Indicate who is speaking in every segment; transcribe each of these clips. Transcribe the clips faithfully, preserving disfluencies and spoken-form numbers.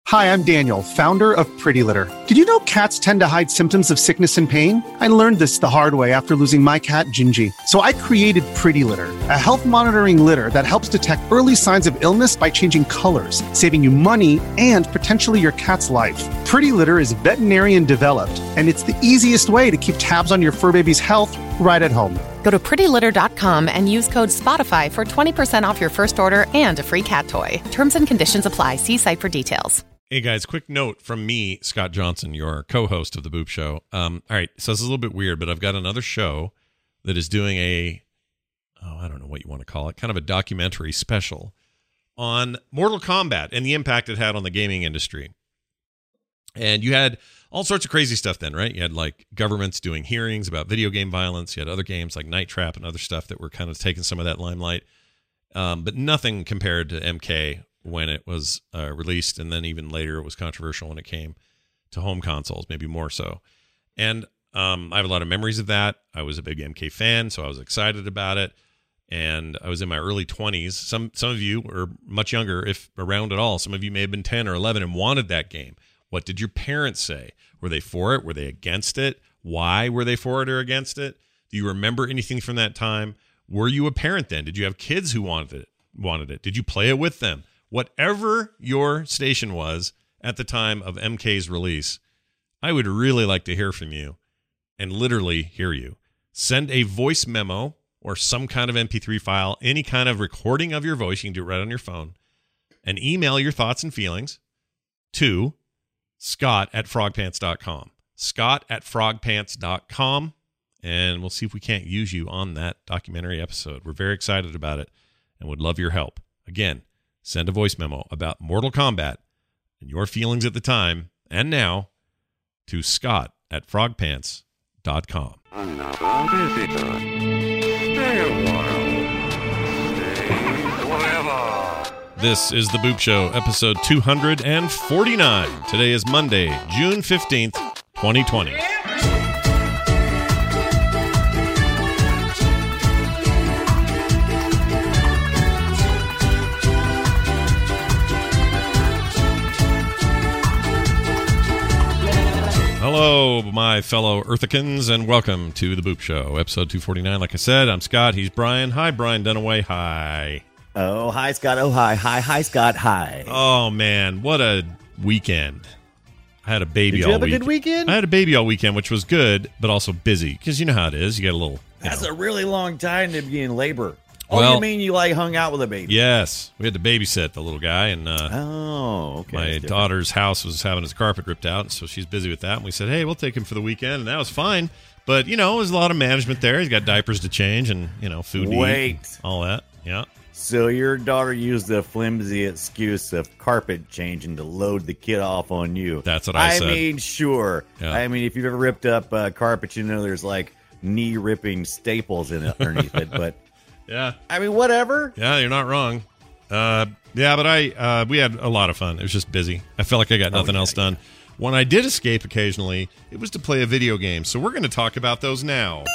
Speaker 1: Hi, I'm Daniel, founder of Pretty Litter. Did you know cats tend to hide symptoms of sickness and pain? I learned this the hard way after losing my cat, Gingy. So I created Pretty Litter, a health monitoring litter that helps detect early signs of illness by changing colors, saving you money and potentially your cat's life. Pretty Litter is veterinarian developed, and it's the easiest way to keep tabs on your fur baby's health right at home.
Speaker 2: Go to pretty litter dot com and use code SPOTIFY for twenty percent off your first order and a free cat toy. Terms and conditions apply. See site for details.
Speaker 3: Hey guys, quick note from me, Scott Johnson, your co-host of The Boop Show. Um, all right, so this is a little bit weird, but I've got another show that is doing a, oh, I don't know what you want to call it, kind of a documentary special on Mortal Kombat and the impact it had on the gaming industry. And you had all sorts of crazy stuff then, right? You had like governments doing hearings about video game violence. You had other games like Night Trap and other stuff that were kind of taking some of that limelight. Um, but nothing compared to M K when it was uh, released, and then even later it was controversial when it came to home consoles, maybe more so. And um, I have a lot of memories of that. I was a big M K fan, so I was excited about it. And I was in my early twenties. Some some of you were much younger, if around at all. Some of you may have been ten or eleven and wanted that game. What did your parents say? Were they for it? Were they against it? Why were they for it or against it? Do you remember anything from that time? Were you a parent then? Did you have kids who wanted it? Wanted it? Did you play it with them? Whatever your station was at the time of M K's release, I would really like to hear from you and literally hear you. Send a voice memo or some kind of M P three file, any kind of recording of your voice. You can do it right on your phone. And email your thoughts and feelings to Scott at frogpants dot com. Scott at frogpants dot com. And we'll see if we can't use you on that documentary episode. We're very excited about it and would love your help. Again, send a voice memo about Mortal Kombat and your feelings at the time and now to Scott at frogpants dot com.
Speaker 4: Another visitor. Stay a while. Stay forever.
Speaker 3: This is The Boop Show, episode two forty-nine. Today is Monday, June fifteenth, twenty twenty. Hello, my fellow Earthicans, and welcome to The Boop Show, episode two forty-nine. Like I said, I'm Scott. He's Brian. Hi, Brian Dunaway. Hi.
Speaker 5: Oh, hi, Scott. Oh, hi. Hi, hi, Scott. Hi.
Speaker 3: Oh, man. What a weekend. I had a baby
Speaker 5: Did
Speaker 3: all
Speaker 5: you have
Speaker 3: week.
Speaker 5: a good weekend?
Speaker 3: I had a baby all weekend, which was good, but also busy, because you know how it is. You get a little...
Speaker 5: That's
Speaker 3: know.
Speaker 5: a really long time to be in labor. Oh,
Speaker 3: Well-
Speaker 5: you mean you, like, hung out with a baby?
Speaker 3: Yes. We had to babysit the little guy, and uh,
Speaker 5: Oh, okay.
Speaker 3: my
Speaker 5: That's different.
Speaker 3: daughter's house was having his carpet ripped out, and so she's busy with that. And we said, hey, we'll take him for the weekend, and that was fine. But, you know, there's a lot of management there. He's got diapers to change and, you know, food to
Speaker 5: Wait.
Speaker 3: eat. All that. Yeah.
Speaker 5: So your daughter used the flimsy excuse of carpet changing to load the kid off on you.
Speaker 3: That's what I
Speaker 5: I
Speaker 3: said.
Speaker 5: mean, sure.
Speaker 3: Yeah.
Speaker 5: I mean, if you've ever ripped up uh, carpet, you know there's, like, knee-ripping staples in it underneath it. But,
Speaker 3: Yeah.
Speaker 5: I mean, whatever.
Speaker 3: Yeah, you're not wrong. Uh, yeah, but I uh, we had a lot of fun. It was just busy. I felt like I got nothing
Speaker 5: yeah,
Speaker 3: else done. When I did escape occasionally, it was to play a video game. So we're going to talk about those now.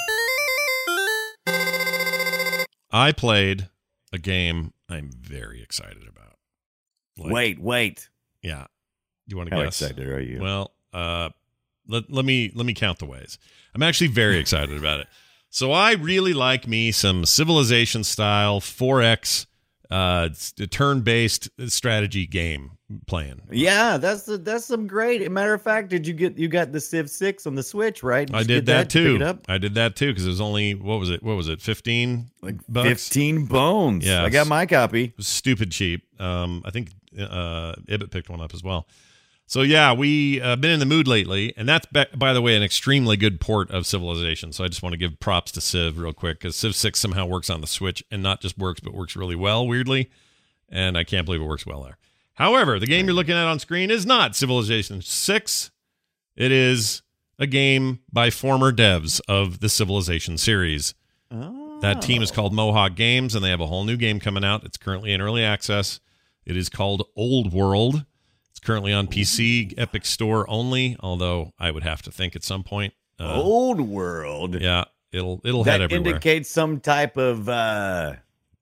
Speaker 3: I played a game I'm very excited about. Like,
Speaker 5: Wait, wait.
Speaker 3: Yeah. You want to
Speaker 5: How
Speaker 3: guess?
Speaker 5: excited are you?
Speaker 3: Well, uh, let, let me let me count the ways. I'm actually very excited about it. So I really like me some Civilization style four X uh, turn-based strategy game playing.
Speaker 5: Yeah, that's the, that's some great. Matter of fact, did you get you got the Civ six on the Switch, right?
Speaker 3: I
Speaker 5: you
Speaker 3: did
Speaker 5: get
Speaker 3: that,
Speaker 5: Did you
Speaker 3: too.
Speaker 5: pick it up?
Speaker 3: I did that too because it was only what was it? What was it? Fifteen
Speaker 5: Like
Speaker 3: bucks.
Speaker 5: fifteen bones.
Speaker 3: Yeah,
Speaker 5: I got my copy.
Speaker 3: It was stupid cheap. Um, I think uh, Ibbot picked one up as well. So yeah, we uh, been in the mood lately, and that's be- by the way an extremely good port of Civilization. So I just want to give props to Civ real quick because Civ six somehow works on the Switch, and not just works, but works really well. Weirdly, and I can't believe it works well there. However, the game you're looking at on screen is not Civilization six. It is a game by former devs of the Civilization series.
Speaker 5: Oh.
Speaker 3: That team is called Mohawk Games, and they have a whole new game coming out. It's currently in early access. It is called Old World. It's currently on P C, Epic Store only, although I would have to think at some point. Uh,
Speaker 5: Old World.
Speaker 3: Yeah, it'll it'll head
Speaker 5: That
Speaker 3: everywhere.
Speaker 5: indicates some type of uh,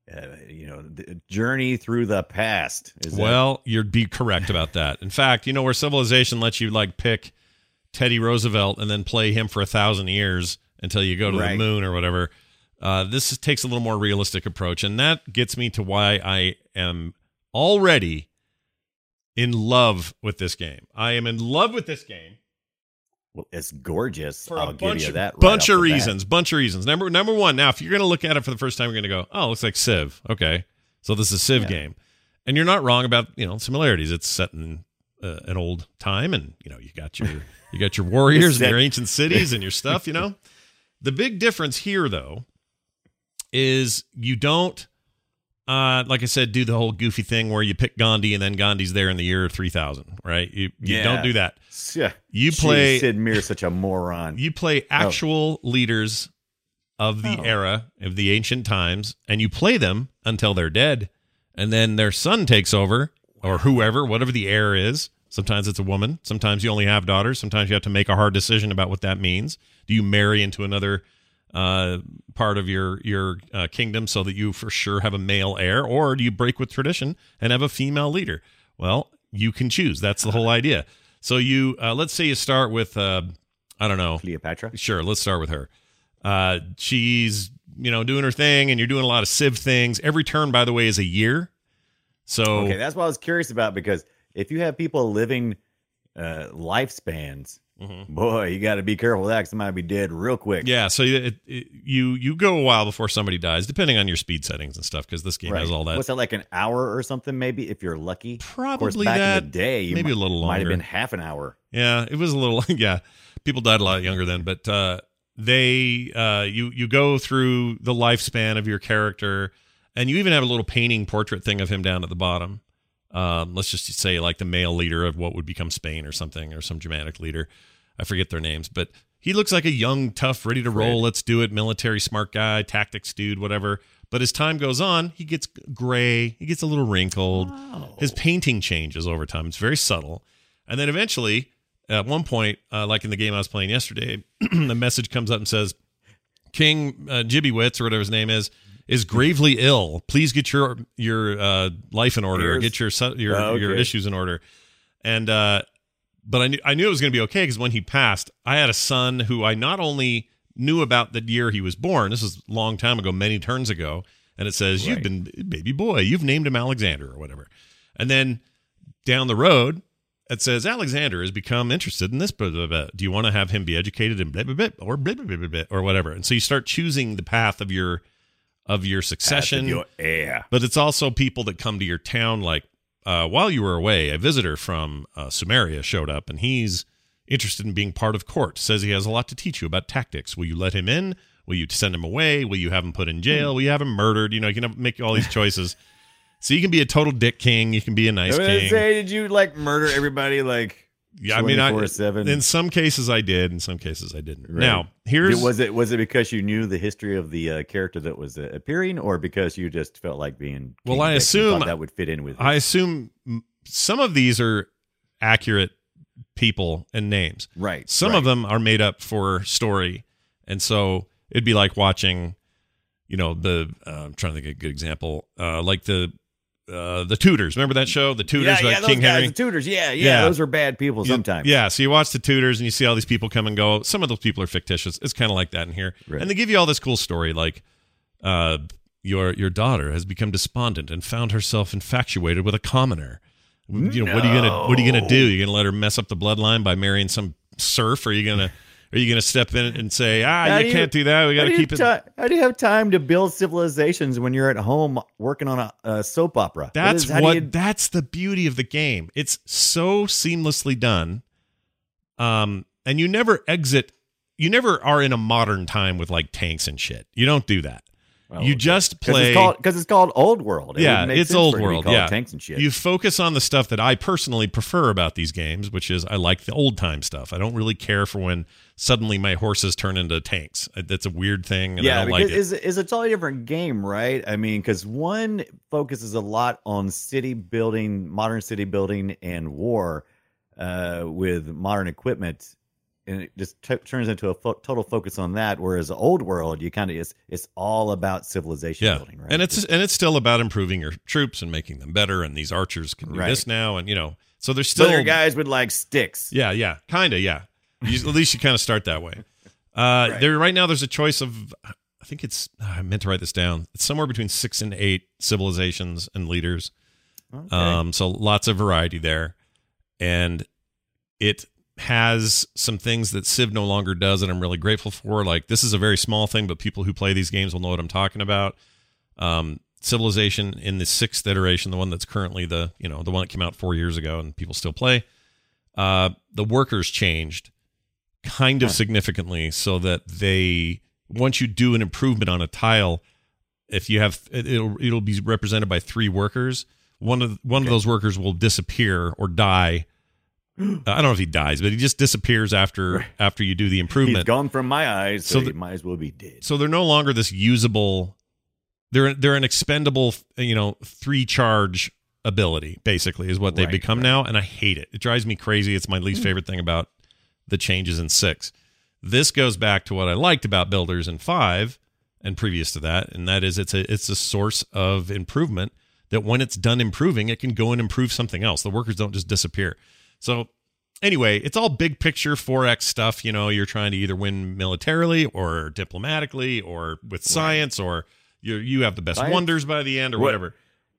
Speaker 5: uh, you know, the journey through the past. Is
Speaker 3: well, that- you'd be correct about that. In fact, you know where Civilization lets you like pick Teddy Roosevelt and then play him for a thousand years until you go to
Speaker 5: right.
Speaker 3: the moon or whatever. Uh, this is, takes a little more realistic approach, and that gets me to why I am already in love with this game. I am in love with this game.
Speaker 5: Well, it's gorgeous.
Speaker 3: For
Speaker 5: I'll
Speaker 3: a
Speaker 5: give
Speaker 3: bunch
Speaker 5: you
Speaker 3: of,
Speaker 5: that. Right
Speaker 3: bunch
Speaker 5: off
Speaker 3: of
Speaker 5: the bat.
Speaker 3: reasons. Bunch of reasons. Number number one. Now, if you're going to look at it for the first time, you're going to go, "Oh, it looks like Civ." Okay, so this is a Civ
Speaker 5: Yeah.
Speaker 3: game, and you're not wrong about you know similarities. It's set in uh, an old time, and you know you got your you got your warriors and your ancient cities and your stuff. You know, the big difference here, though, is you don't. Uh, like I said, do the whole goofy thing where you pick Gandhi and then Gandhi's there in the year three thousand, right? You you
Speaker 5: Yeah.
Speaker 3: don't do that.
Speaker 5: Yeah.
Speaker 3: You play
Speaker 5: Jeez, Sid Meier's such a moron.
Speaker 3: You play actual oh. leaders of the
Speaker 5: oh.
Speaker 3: era of the ancient times, and you play them until they're dead, and then their son takes over, or whoever, whatever the heir is. Sometimes it's a woman. Sometimes you only have daughters. Sometimes you have to make a hard decision about what that means. Do you marry into another uh, part of your your uh, kingdom so that you for sure have a male heir, or do you break with tradition and have a female leader? Well, you can choose. That's the whole idea. So you uh, let's say you start with uh, I don't know,
Speaker 5: Cleopatra.
Speaker 3: Sure, let's start with her. Uh, she's you know doing her thing, and you're doing a lot of Civ things. Every turn, by the way, is a year. So
Speaker 5: okay, that's what I was curious about, because if you have people living uh, lifespans. Mm-hmm. Boy, you got to be careful with that, because they might be dead real quick.
Speaker 3: Yeah, so it, it, you you go a while before somebody dies, depending on your speed settings and stuff, because this game
Speaker 5: right.
Speaker 3: has all that.
Speaker 5: What's that, like an hour or something, maybe, if you're lucky?
Speaker 3: Probably
Speaker 5: of course, back
Speaker 3: that.
Speaker 5: in the day, you
Speaker 3: maybe
Speaker 5: might,
Speaker 3: a little longer.
Speaker 5: Might have been half an hour.
Speaker 3: Yeah, it was a little, yeah. People died a lot younger then, but uh, they, uh, you, you go through the lifespan of your character, and you even have a little painting portrait thing of him down at the bottom. Um, let's just say like the male leader of what would become Spain or something, or some Germanic leader. I forget their names, but he looks like a young, tough, ready to roll, let's do it, military smart guy, tactics dude, whatever. But as time goes on, he gets gray, he gets a little wrinkled. Oh. His painting changes over time. It's very subtle. And then eventually, at one point, uh, like in the game I was playing yesterday, the message comes up and says, King uh, Jibbywitz, or whatever his name is, is gravely ill. Please get your your uh, life in order, or get your your, oh, okay. your issues in order. And uh But I knew I knew it was going to be okay, because when he passed, I had a son who I not only knew about the year he was born. This was a long time ago, many turns ago. And it says, right. You've been baby boy. You've named him Alexander or whatever. And then down the road, it says, Alexander has become interested in this. Blah, blah, blah. Do you want to have him be educated in blah, blah, blah, or blah, blah, blah, blah, or whatever? And so you start choosing the path of your of your succession.
Speaker 5: Of your heir.
Speaker 3: But it's also people that come to your town, like, Uh, while you were away, a visitor from uh, Sumeria showed up, and he's interested in being part of court. Says he has a lot to teach you about tactics. Will you let him in? Will you send him away? Will you have him put in jail? Will you have him murdered? You know, you can make all these choices. So you can be a total dick king. You can be a nice king.
Speaker 5: Say, did you like murder everybody? Like,
Speaker 3: yeah, I mean, I, in some cases I did, in some cases I didn't. Right. Now, here's
Speaker 5: was it was it because you knew the history of the uh, character that was uh, appearing, or because you just felt like being?
Speaker 3: Well, I assume
Speaker 5: that would fit in with.
Speaker 3: I assume some of these are accurate people and names.
Speaker 5: Right.
Speaker 3: Some
Speaker 5: right.
Speaker 3: of them are made up for story, and so it'd be like watching, you know, the uh, I'm trying to think of a good example, uh, like the. Uh, the Tudors. Remember that show? The Tudors,
Speaker 5: yeah, yeah,
Speaker 3: about King
Speaker 5: guys,
Speaker 3: Henry.
Speaker 5: The Tudors, yeah, yeah,
Speaker 3: yeah.
Speaker 5: Those are bad people sometimes.
Speaker 3: Yeah, so you watch the Tudors and you see all these people come and go. Some of those people are fictitious. It's kind of like that in here. Right. And they give you all this cool story, like uh, your your daughter has become despondent and found herself infatuated with a commoner. You know,
Speaker 5: no.
Speaker 3: what are you gonna what are you gonna do? You're gonna let her mess up the bloodline by marrying some serf? Or are you gonna Are you going to step in and say, ah, you, you can't do that. We got to keep it.
Speaker 5: Ta- how do you have time to build civilizations when you're at home working on a, a soap opera?
Speaker 3: That's
Speaker 5: what. Is,
Speaker 3: what
Speaker 5: you...
Speaker 3: That's the beauty of the game. It's so seamlessly done. Um, and you never exit. You never are in a modern time with like tanks and shit. You don't do that. Well, you just play
Speaker 5: because it's, it's called Old World. It
Speaker 3: yeah, it's Old World. Yeah,
Speaker 5: tanks and shit.
Speaker 3: You focus on the stuff that I personally prefer about these games, which is I like the old time stuff. I don't really care for when suddenly my horses turn into tanks. That's a weird thing, and
Speaker 5: yeah,
Speaker 3: I don't like it.
Speaker 5: Is is a totally different game, right? I mean, because one focuses a lot on city building, modern city building, and war uh, with modern equipment. and it just t- turns into a fo- total focus on that. Whereas the old world, you kind of it's it's all about civilization
Speaker 3: Yeah,
Speaker 5: building, right?
Speaker 3: and it's and it's still about improving your troops and making them better. And these archers can do
Speaker 5: Right.
Speaker 3: this now, and you know, so there's
Speaker 5: still
Speaker 3: still
Speaker 5: guys with like sticks.
Speaker 3: Yeah, yeah, kind of, yeah. You, at least you kind of start that way. Uh,
Speaker 5: Right.
Speaker 3: There right now, there's a choice of, I think it's, I meant to write this down. It's somewhere between six and eight civilizations and leaders.
Speaker 5: Okay.
Speaker 3: Um, so lots of variety there, and it has some things that Civ no longer does that I'm really grateful for. Like, this is a very small thing, but people who play these games will know what I'm talking about. Um, Civilization in the sixth iteration, the one that's currently the, you know, the one that came out four years ago and people still play. Uh, the workers changed kind of
Speaker 5: Huh.
Speaker 3: significantly so that they, once you do an improvement on a tile, if you have, it, it'll it'll be represented by three workers. One of one
Speaker 5: Okay.
Speaker 3: of those workers will disappear or die. I don't know if he dies, but he just disappears after
Speaker 5: Right.
Speaker 3: after you do the
Speaker 5: He's
Speaker 3: improvement.
Speaker 5: gone from my eyes, so,
Speaker 3: So
Speaker 5: he
Speaker 3: the-
Speaker 5: might as well be dead.
Speaker 3: So they're no longer this usable. They're they're an expendable, you know, three charge ability. Basically, is what they've
Speaker 5: Right,
Speaker 3: become
Speaker 5: right.
Speaker 3: now, and I hate it. It drives me crazy. It's my least favorite thing about the changes in six. This goes back to what I liked about Builders in five and previous to that, and that is it's a it's a source of improvement that when it's done improving, it can go and improve something else. The workers don't just disappear. So anyway, it's all big picture four X stuff. You know, you're trying to either win militarily or diplomatically or with science, or you you have the best
Speaker 5: Science?
Speaker 3: wonders by the end or
Speaker 5: What-
Speaker 3: whatever.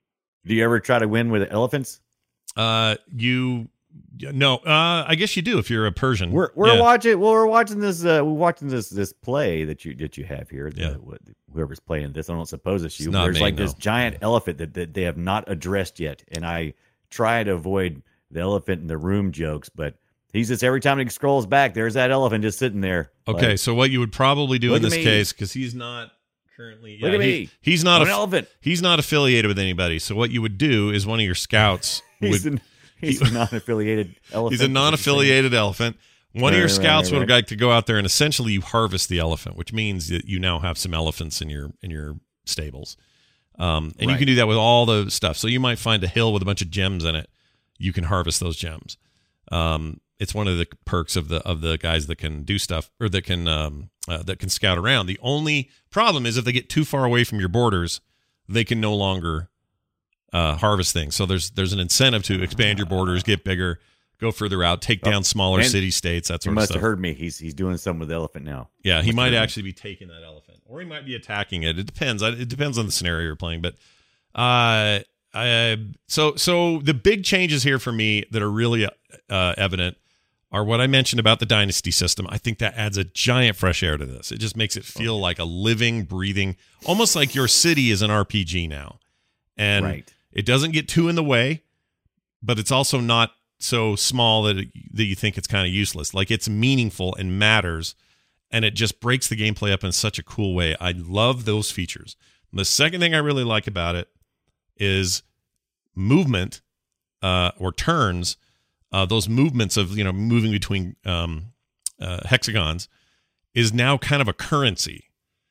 Speaker 5: Do you ever try to win with elephants?
Speaker 3: Uh, you no, uh, I guess you do if you're a Persian.
Speaker 5: We're we're
Speaker 3: Yeah.
Speaker 5: watching. Well, we're watching this. Uh, we're watching this this play that you that you have here. The,
Speaker 3: Yeah.
Speaker 5: what, whoever's playing this, I don't suppose it's you.
Speaker 3: It's not
Speaker 5: There's
Speaker 3: me,
Speaker 5: like this
Speaker 3: no.
Speaker 5: giant elephant that, that they have not addressed yet, and I try to avoid the elephant in the room jokes, but he's just every time he scrolls back, there's that elephant just sitting there.
Speaker 3: Okay,
Speaker 5: Like,
Speaker 3: so what you would probably do
Speaker 5: Look
Speaker 3: in
Speaker 5: at
Speaker 3: this
Speaker 5: me.
Speaker 3: case, because he's not currently,
Speaker 5: Look
Speaker 3: yeah,
Speaker 5: at
Speaker 3: he-
Speaker 5: me.
Speaker 3: he's not
Speaker 5: I'm
Speaker 3: a
Speaker 5: an elephant.
Speaker 3: he's not affiliated with anybody. So what you would do is one of your scouts
Speaker 5: He's
Speaker 3: would
Speaker 5: an, he's a non-affiliated elephant.
Speaker 3: he's a non-affiliated elephant. One of your
Speaker 5: Right, right,
Speaker 3: scouts
Speaker 5: right,
Speaker 3: would
Speaker 5: right.
Speaker 3: like to go out there and essentially you harvest the elephant, which means that you now have some elephants in your in your stables. Um, and you
Speaker 5: Right.
Speaker 3: can do that with all the stuff. So you might find a hill with a bunch of gems in it. You can harvest those gems. Um, it's one of the perks of the of the guys that can do stuff or that can um, uh, that can scout around. The only problem is if they get too far away from your borders, they can no longer uh, harvest things. So there's there's an incentive to expand your borders, get bigger, go further out, take down smaller
Speaker 5: and
Speaker 3: city states. That
Speaker 5: You
Speaker 3: sort of
Speaker 5: must
Speaker 3: stuff.
Speaker 5: have heard me. He's he's doing something with the elephant now.
Speaker 3: Yeah, he
Speaker 5: Must
Speaker 3: might
Speaker 5: have heard me.
Speaker 3: actually be taking that elephant, or he might be attacking it. It depends. I- It depends on the scenario you're playing. But uh, I, so so the big changes here for me that are really uh, evident are what I mentioned about the dynasty system. I think that adds a giant fresh air to this. It just makes it feel like a living, breathing, almost like your city is an R P G now, and
Speaker 5: Right.
Speaker 3: it doesn't get too in the way, but it's also not so small that it, that you think it's kind of useless. Like it's meaningful and matters, and it just breaks the gameplay up in such a cool way. I love those features. The second thing I really like about it is movement uh, or turns. Uh, those movements of you know moving between um, uh, hexagons is now kind of a currency.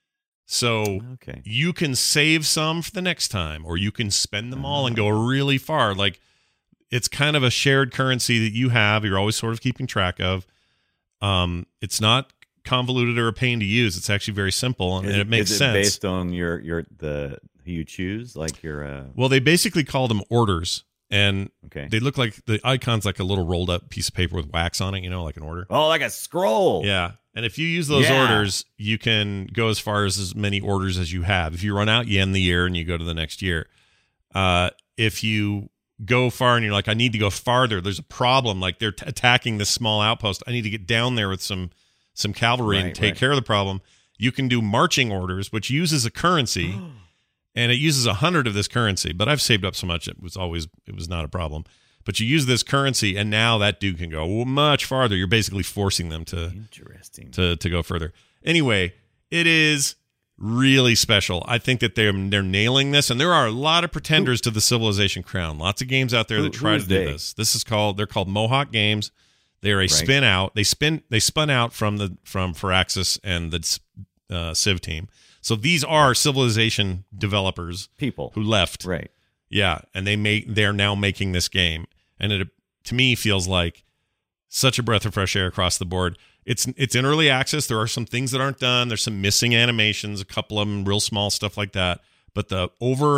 Speaker 3: So
Speaker 5: Okay.
Speaker 3: you can save some for the next time, or you can spend them all and go really far. Like it's kind of a shared currency that you have. You're always sort of keeping track of. Um, it's not convoluted or a pain to use. It's actually very simple, and,
Speaker 5: Is
Speaker 3: and it makes
Speaker 5: is
Speaker 3: sense.
Speaker 5: based on your your the who you choose, like your uh,
Speaker 3: Well, they basically call them orders, and
Speaker 5: okay.
Speaker 3: they look like the icon's like a little rolled up piece of paper with wax on it. You know, like an order.
Speaker 5: Oh, like a scroll.
Speaker 3: Yeah. And if you use those
Speaker 5: Yeah.
Speaker 3: orders, you can go as far as as many orders as you have. If you run out, you end the year and you go to the next year. Uh, if you go far and you're like, I need to go farther, there's a problem. Like they're t- attacking this small outpost. I need to get down there with some some cavalry and
Speaker 5: Right,
Speaker 3: take
Speaker 5: right.
Speaker 3: care of the problem. You can do marching orders, which uses a currency, and it uses a hundred of this currency. But I've saved up so much it was always it was not a problem. But you use this currency, and now that dude can go much farther. You're basically forcing them to
Speaker 5: Interesting.
Speaker 3: to to go further. Anyway, it is really special. I think that they're they're nailing this, and there are a lot of pretenders to the Civilization crown. Lots of games out there
Speaker 5: Who-
Speaker 3: that try
Speaker 5: who
Speaker 3: to
Speaker 5: is
Speaker 3: do
Speaker 5: they?
Speaker 3: this. This is called they're called Mohawk Games. They are a spin out. They spin they spun out from the from Firaxis and the uh, Civ team. So these are Civilization developers
Speaker 5: People.
Speaker 3: who left.
Speaker 5: Right.
Speaker 3: Yeah, and they make they're now making this game, and it to me feels like Such a breath of fresh air across the board. It's it's in early access. There are some things that aren't done. There's some missing animations, a couple of them, real small stuff like that. But the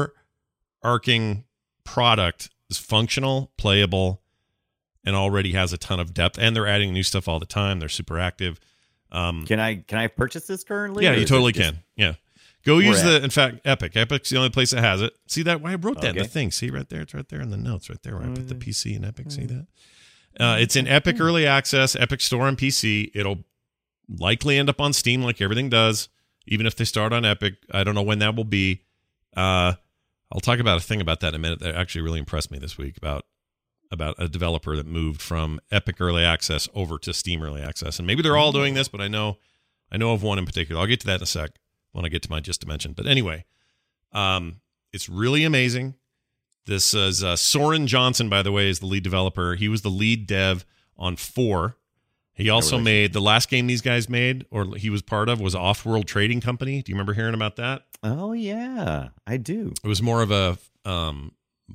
Speaker 3: overarching product is functional, playable, and already has a ton of depth. And they're adding new stuff all the time. They're super active. Um,
Speaker 5: can I can I purchase this currently?
Speaker 3: Yeah, you totally
Speaker 5: just,
Speaker 3: can. Yeah. Go use
Speaker 5: at?
Speaker 3: the, in fact, Epic. Epic's the only place that has it. See that? I wrote that
Speaker 5: Okay.
Speaker 3: in the thing. See right there? It's right there in the notes right there where I put the P C and Epic. See that? Uh, it's in Epic Early Access, Epic Store on P C. It'll likely end up on Steam like everything does, even if they start on Epic. I don't know when that will be. Uh, I'll talk about a thing about that in a minute that actually really impressed me this week about about a developer that moved from Epic Early Access over to Steam Early Access. And maybe they're all doing this, but I know I know of one in particular. I'll get to that in a sec when I get to my Just Dimension. But anyway, um, it's really amazing. This is uh, Soren Johnson, by the way, is the lead developer. He was the lead dev on four. He also
Speaker 5: really
Speaker 3: made the last game these guys made, or he was part of, was Off-World Trading Company. Do you remember hearing about that?
Speaker 5: Oh yeah, I do.
Speaker 3: It was more of a, um,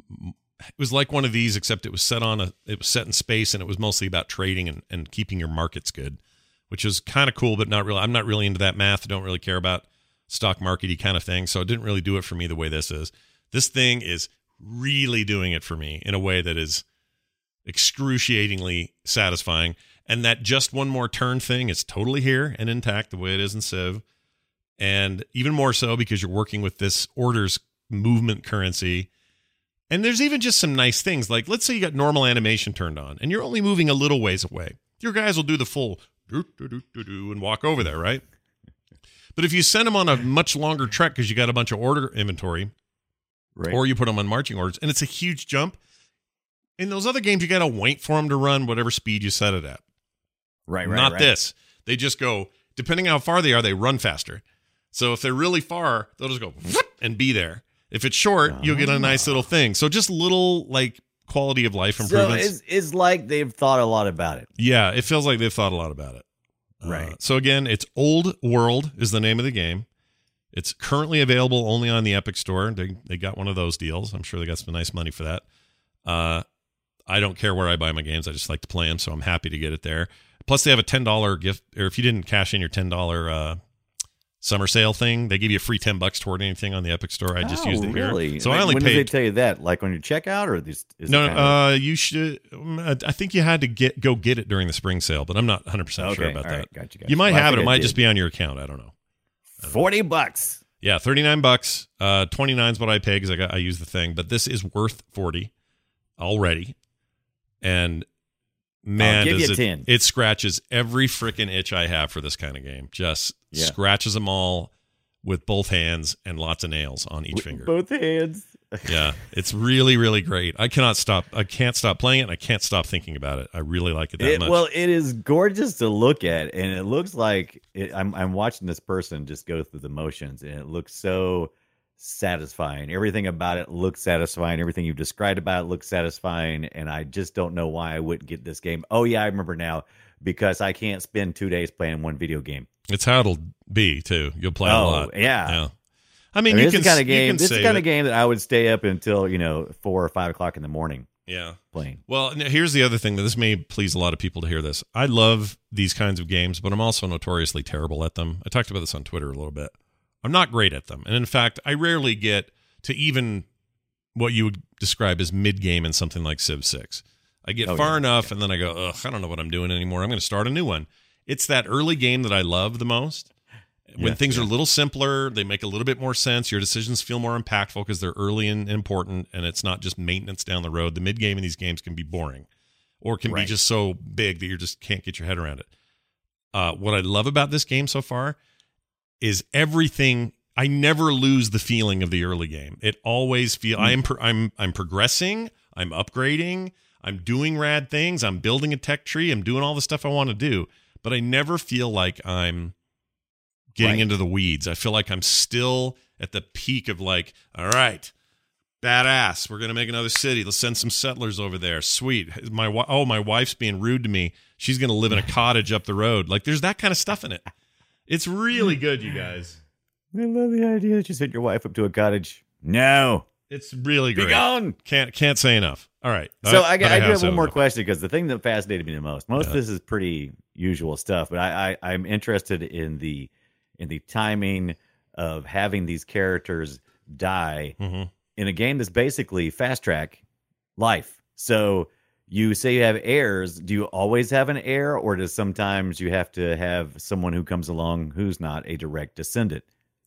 Speaker 3: it was like one of these, except it was set on a, it was set in space, and it was mostly about trading and, and keeping your markets good, which is kind of cool, but not really. I'm not really into that math. I don't really care about stock market-y kind of thing, so it didn't really do it for me the way this is. This thing is really doing it for me in a way that is excruciatingly satisfying. And that just one more turn thing is totally here and intact the way it is in Civ. And even more so because you're working with this orders movement currency. And there's even just some nice things. Like, let's say you got normal animation turned on and you're only moving a little ways away. Your guys will do the full doo, doo, doo, doo, doo, and walk over there, right? But if you send them on a much longer trek because you got a bunch of order inventory,
Speaker 5: Right.
Speaker 3: or you put them on marching orders, and it's a huge jump. In those other games, you got to wait for them to run whatever speed you set it at.
Speaker 5: Right, right,
Speaker 3: Not
Speaker 5: right.
Speaker 3: this. They just go, depending how far they are, they run faster. So if they're really far, they'll just go and be there. If it's short, you'll get a nice little thing. So just little like quality of life
Speaker 5: So
Speaker 3: improvements.
Speaker 5: it's, it's like they've thought a lot about it.
Speaker 3: Yeah, it feels like they've thought a lot about it.
Speaker 5: Right.
Speaker 3: Uh, so again, it's Old World is the name of the game. It's currently available only on the Epic Store. They they got one of those deals. I'm sure they got some nice money for that. Uh, I don't care where I buy my games. I just like to play them, so I'm happy to get it there. Plus, they have a ten dollars gift, or if you didn't cash in your ten dollars uh, summer sale thing, they give you a free ten bucks toward anything on the Epic Store. I just
Speaker 5: oh,
Speaker 3: used it here.
Speaker 5: really?
Speaker 3: So
Speaker 5: Like,
Speaker 3: I only
Speaker 5: when
Speaker 3: paid.
Speaker 5: did they tell you that? Like on your checkout, or this? Is
Speaker 3: No,
Speaker 5: it
Speaker 3: no,
Speaker 5: kind of-
Speaker 3: uh, you should. um, I think you had to get go get it during the spring sale, but I'm not one hundred percent sure
Speaker 5: Okay,
Speaker 3: about
Speaker 5: all
Speaker 3: that.
Speaker 5: right, gotcha, gotcha.
Speaker 3: You might
Speaker 5: Well, I
Speaker 3: have it.
Speaker 5: think
Speaker 3: It
Speaker 5: I
Speaker 3: might
Speaker 5: did.
Speaker 3: just be on your account. I don't know.
Speaker 5: forty bucks.
Speaker 3: Yeah, thirty-nine bucks. Uh, twenty-nine is what I pay because I got I use the thing, but this is worth forty already. And man,
Speaker 5: I'll give
Speaker 3: does
Speaker 5: you
Speaker 3: it,
Speaker 5: ten.
Speaker 3: it scratches every freaking itch I have for this kind of game. Just
Speaker 5: Yeah.
Speaker 3: scratches them all with both hands and lots of nails on each finger.
Speaker 5: Both hands.
Speaker 3: Yeah, it's really, really great. I cannot stop. I can't stop playing it. And I can't stop thinking about it. I really like it that
Speaker 5: It,
Speaker 3: much.
Speaker 5: well, it is gorgeous to look at, and it looks like it, I'm I'm watching this person just go through the motions, and it looks so satisfying. Everything about it looks satisfying. Everything you've described about it looks satisfying, and I just don't know why I wouldn't get this game. Oh yeah, I remember now, because I can't spend two days playing one video game.
Speaker 3: It's how it'll be too. You'll play a
Speaker 5: Oh,
Speaker 3: lot.
Speaker 5: yeah.
Speaker 3: yeah. I
Speaker 5: I
Speaker 3: mean,
Speaker 5: mean,
Speaker 3: you
Speaker 5: this
Speaker 3: can
Speaker 5: is the kind of
Speaker 3: you
Speaker 5: game.
Speaker 3: can
Speaker 5: This is the
Speaker 3: save
Speaker 5: kind
Speaker 3: it.
Speaker 5: of game that I would stay up until you know four or five o'clock in the morning
Speaker 3: Yeah.
Speaker 5: playing.
Speaker 3: Well, n- here's the other thing that this may please a lot of people to hear this. I love these kinds of games, but I'm also notoriously terrible at them. I talked about this on Twitter a little bit. I'm not great at them. And in fact, I rarely get to even what you would describe as mid-game in something like Civ six. I get
Speaker 5: Oh,
Speaker 3: far
Speaker 5: yeah,
Speaker 3: enough, and then I go, ugh, I don't know what I'm doing anymore. I'm going to start a new one. It's that early game that I love the most. When
Speaker 5: Yeah,
Speaker 3: things
Speaker 5: yeah.
Speaker 3: are a little simpler, they make a little bit more sense. Your decisions feel more impactful because they're early and important, and it's not just maintenance down the road. The mid game in these games can be boring, or can be
Speaker 5: Right.
Speaker 3: just so big that you just can't get your head around it. Uh, what I love about this game so far is everything. I never lose the feeling of the early game. It always feel
Speaker 5: Hmm.
Speaker 3: I'm pro- I'm I'm progressing. I'm upgrading. I'm doing rad things. I'm building a tech tree. I'm doing all the stuff I want to do, but I never feel like I'm getting
Speaker 5: Right.
Speaker 3: into the weeds. I feel like I'm still at the peak of like, all right, badass. We're gonna make another city. Let's send some settlers over there. Sweet. My wi- oh, my wife's being rude to me. She's gonna live in a cottage up the road. Like, there's that kind of stuff in it. It's really good, you guys.
Speaker 5: I love the idea that you sent your wife up to a cottage. No,
Speaker 3: It's really
Speaker 5: be
Speaker 3: great.
Speaker 5: gone.
Speaker 3: Can't can't say enough. All right.
Speaker 5: So
Speaker 3: Uh,
Speaker 5: I,
Speaker 3: but
Speaker 5: I, do have
Speaker 3: seven
Speaker 5: one more
Speaker 3: of them.
Speaker 5: question because the thing that fascinated me the most, most
Speaker 3: Yeah.
Speaker 5: of this is pretty usual stuff, but I, I I'm interested in the in the timing of having these characters die
Speaker 3: Mhm.
Speaker 5: in a game that's basically fast track life. So you say you have heirs. Do you always have an heir, or does sometimes you have to have someone who comes along who's not a direct descendant?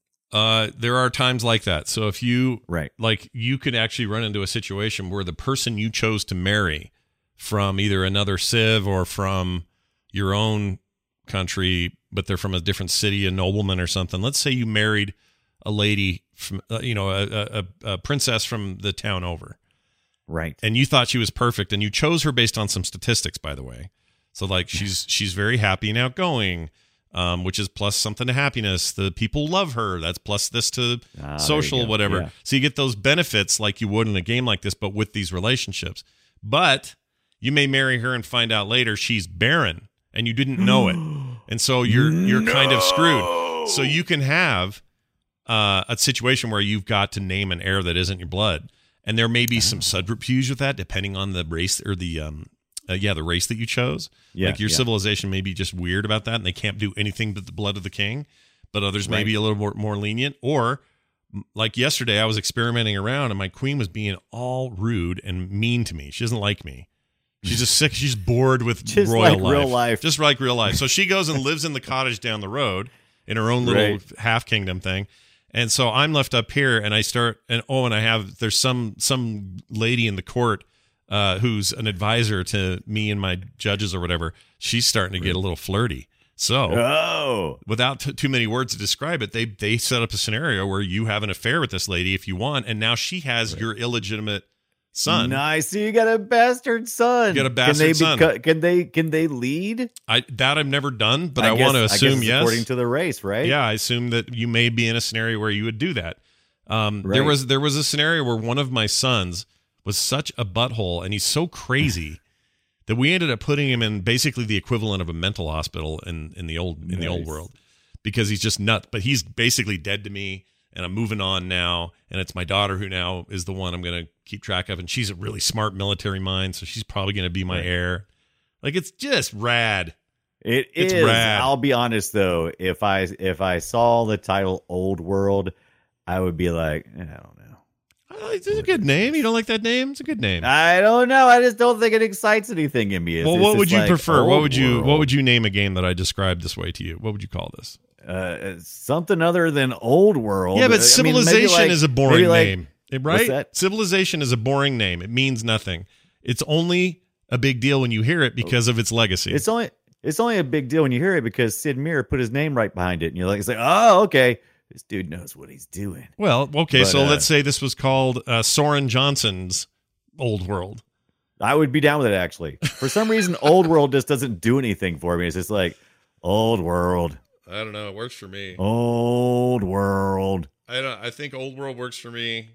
Speaker 3: Uh, there are times like that. So if you
Speaker 5: Right.
Speaker 3: like, you could actually run into a situation where the person you chose to marry from either another civ or from your own country, but they're from a different city, a nobleman or something. Let's say you married a lady from, uh, you know, a, a, a princess from the town over,
Speaker 5: Right.
Speaker 3: and you thought she was perfect, and you chose her based on some statistics, by the way. So like, she's she's very happy and outgoing. Um, which is plus something to happiness. The people love her. That's plus this to
Speaker 5: Ah, there you
Speaker 3: social,
Speaker 5: go.
Speaker 3: whatever.
Speaker 5: Yeah.
Speaker 3: So you get those benefits like you would in a game like this, but with these relationships. But you may marry her and find out later she's barren and you didn't know it. And so you're you're kind of screwed. So you can have uh, a situation where you've got to name an heir that isn't your blood. And there may be some subterfuge with that depending on the race or the um uh, yeah, the race that you chose.
Speaker 5: Yeah,
Speaker 3: like your
Speaker 5: yeah.
Speaker 3: civilization may be just weird about that and they can't do anything but the blood of the king, but others may
Speaker 5: Right.
Speaker 3: be a little more, more lenient. Or m- like yesterday, I was experimenting around and my queen was being all rude and mean to me. She doesn't like me. She's just sick. She's bored with
Speaker 5: Just
Speaker 3: royal
Speaker 5: like
Speaker 3: life.
Speaker 5: real life.
Speaker 3: Just like real life. So she goes and lives in the cottage down the road in her own little
Speaker 5: Right.
Speaker 3: half kingdom thing. And so I'm left up here and I start, and oh, and I have, there's some, some lady in the court uh, who's an advisor to me and my judges or whatever. She's starting to get a little flirty. So
Speaker 5: Oh.
Speaker 3: without t- too many words to describe it, they, they set up a scenario where you have an affair with this lady if you want. And now she has your illegitimate son.
Speaker 5: Nice. So you got a bastard son.
Speaker 3: You got a
Speaker 5: can
Speaker 3: bastard
Speaker 5: they
Speaker 3: son.
Speaker 5: beco- Can they can they lead?
Speaker 3: I, that I've never done, but I,
Speaker 5: guess-
Speaker 3: want to
Speaker 5: I guess
Speaker 3: assume
Speaker 5: it's
Speaker 3: yes.
Speaker 5: according to the race, right?
Speaker 3: Yeah, I assume that you may be in a scenario where you would do that. Um, There
Speaker 5: Right.
Speaker 3: was there was a scenario where one of my sons was such a butthole, and he's so crazy that we ended up putting him in basically the equivalent of a mental hospital in, in the old in the old
Speaker 5: Nice.
Speaker 3: world, because he's just nuts. But he's basically dead to me, and I'm moving on now. And it's my daughter who now is the one I'm going to keep track of, and she's a really smart military mind, so she's probably going to be my
Speaker 5: Right.
Speaker 3: heir. Like, it's just rad.
Speaker 5: It
Speaker 3: It's
Speaker 5: is.
Speaker 3: rad.
Speaker 5: I'll be honest though, if I if I saw the title Old World, I would be like, eh, I don't know.
Speaker 3: Oh, it's a good name. You don't like that name? It's a good name.
Speaker 5: I don't know. I just don't think it excites anything in me. It's,
Speaker 3: Well,
Speaker 5: it's
Speaker 3: what
Speaker 5: just
Speaker 3: would you
Speaker 5: like
Speaker 3: prefer? What
Speaker 5: Old
Speaker 3: would you What
Speaker 5: World.
Speaker 3: would you name a game that I described this way to you? What would you call this?
Speaker 5: uh, something other than Old World?
Speaker 3: Yeah, but
Speaker 5: I mean, maybe
Speaker 3: Civilization
Speaker 5: like-
Speaker 3: is a
Speaker 5: maybe
Speaker 3: boring
Speaker 5: like-
Speaker 3: name, Eh,
Speaker 5: What's
Speaker 3: right?
Speaker 5: that?
Speaker 3: Civilization is a boring name. It means nothing. It's only a big deal when you hear it because of its legacy.
Speaker 5: It's only it's only a big deal when you hear it because Sid Meier put his name right behind it, and you're like, it's like, oh, okay, this dude knows what he's doing.
Speaker 3: well, okay,
Speaker 5: But,
Speaker 3: so
Speaker 5: uh,
Speaker 3: let's say this was called uh, Soren Johnson's Old World.
Speaker 5: I would be down with it actually. For some reason, Old World just doesn't do anything for me. It's just like Old World,
Speaker 3: I don't know. It works for me.
Speaker 5: Old World.
Speaker 3: I don't. I think Old World works for me.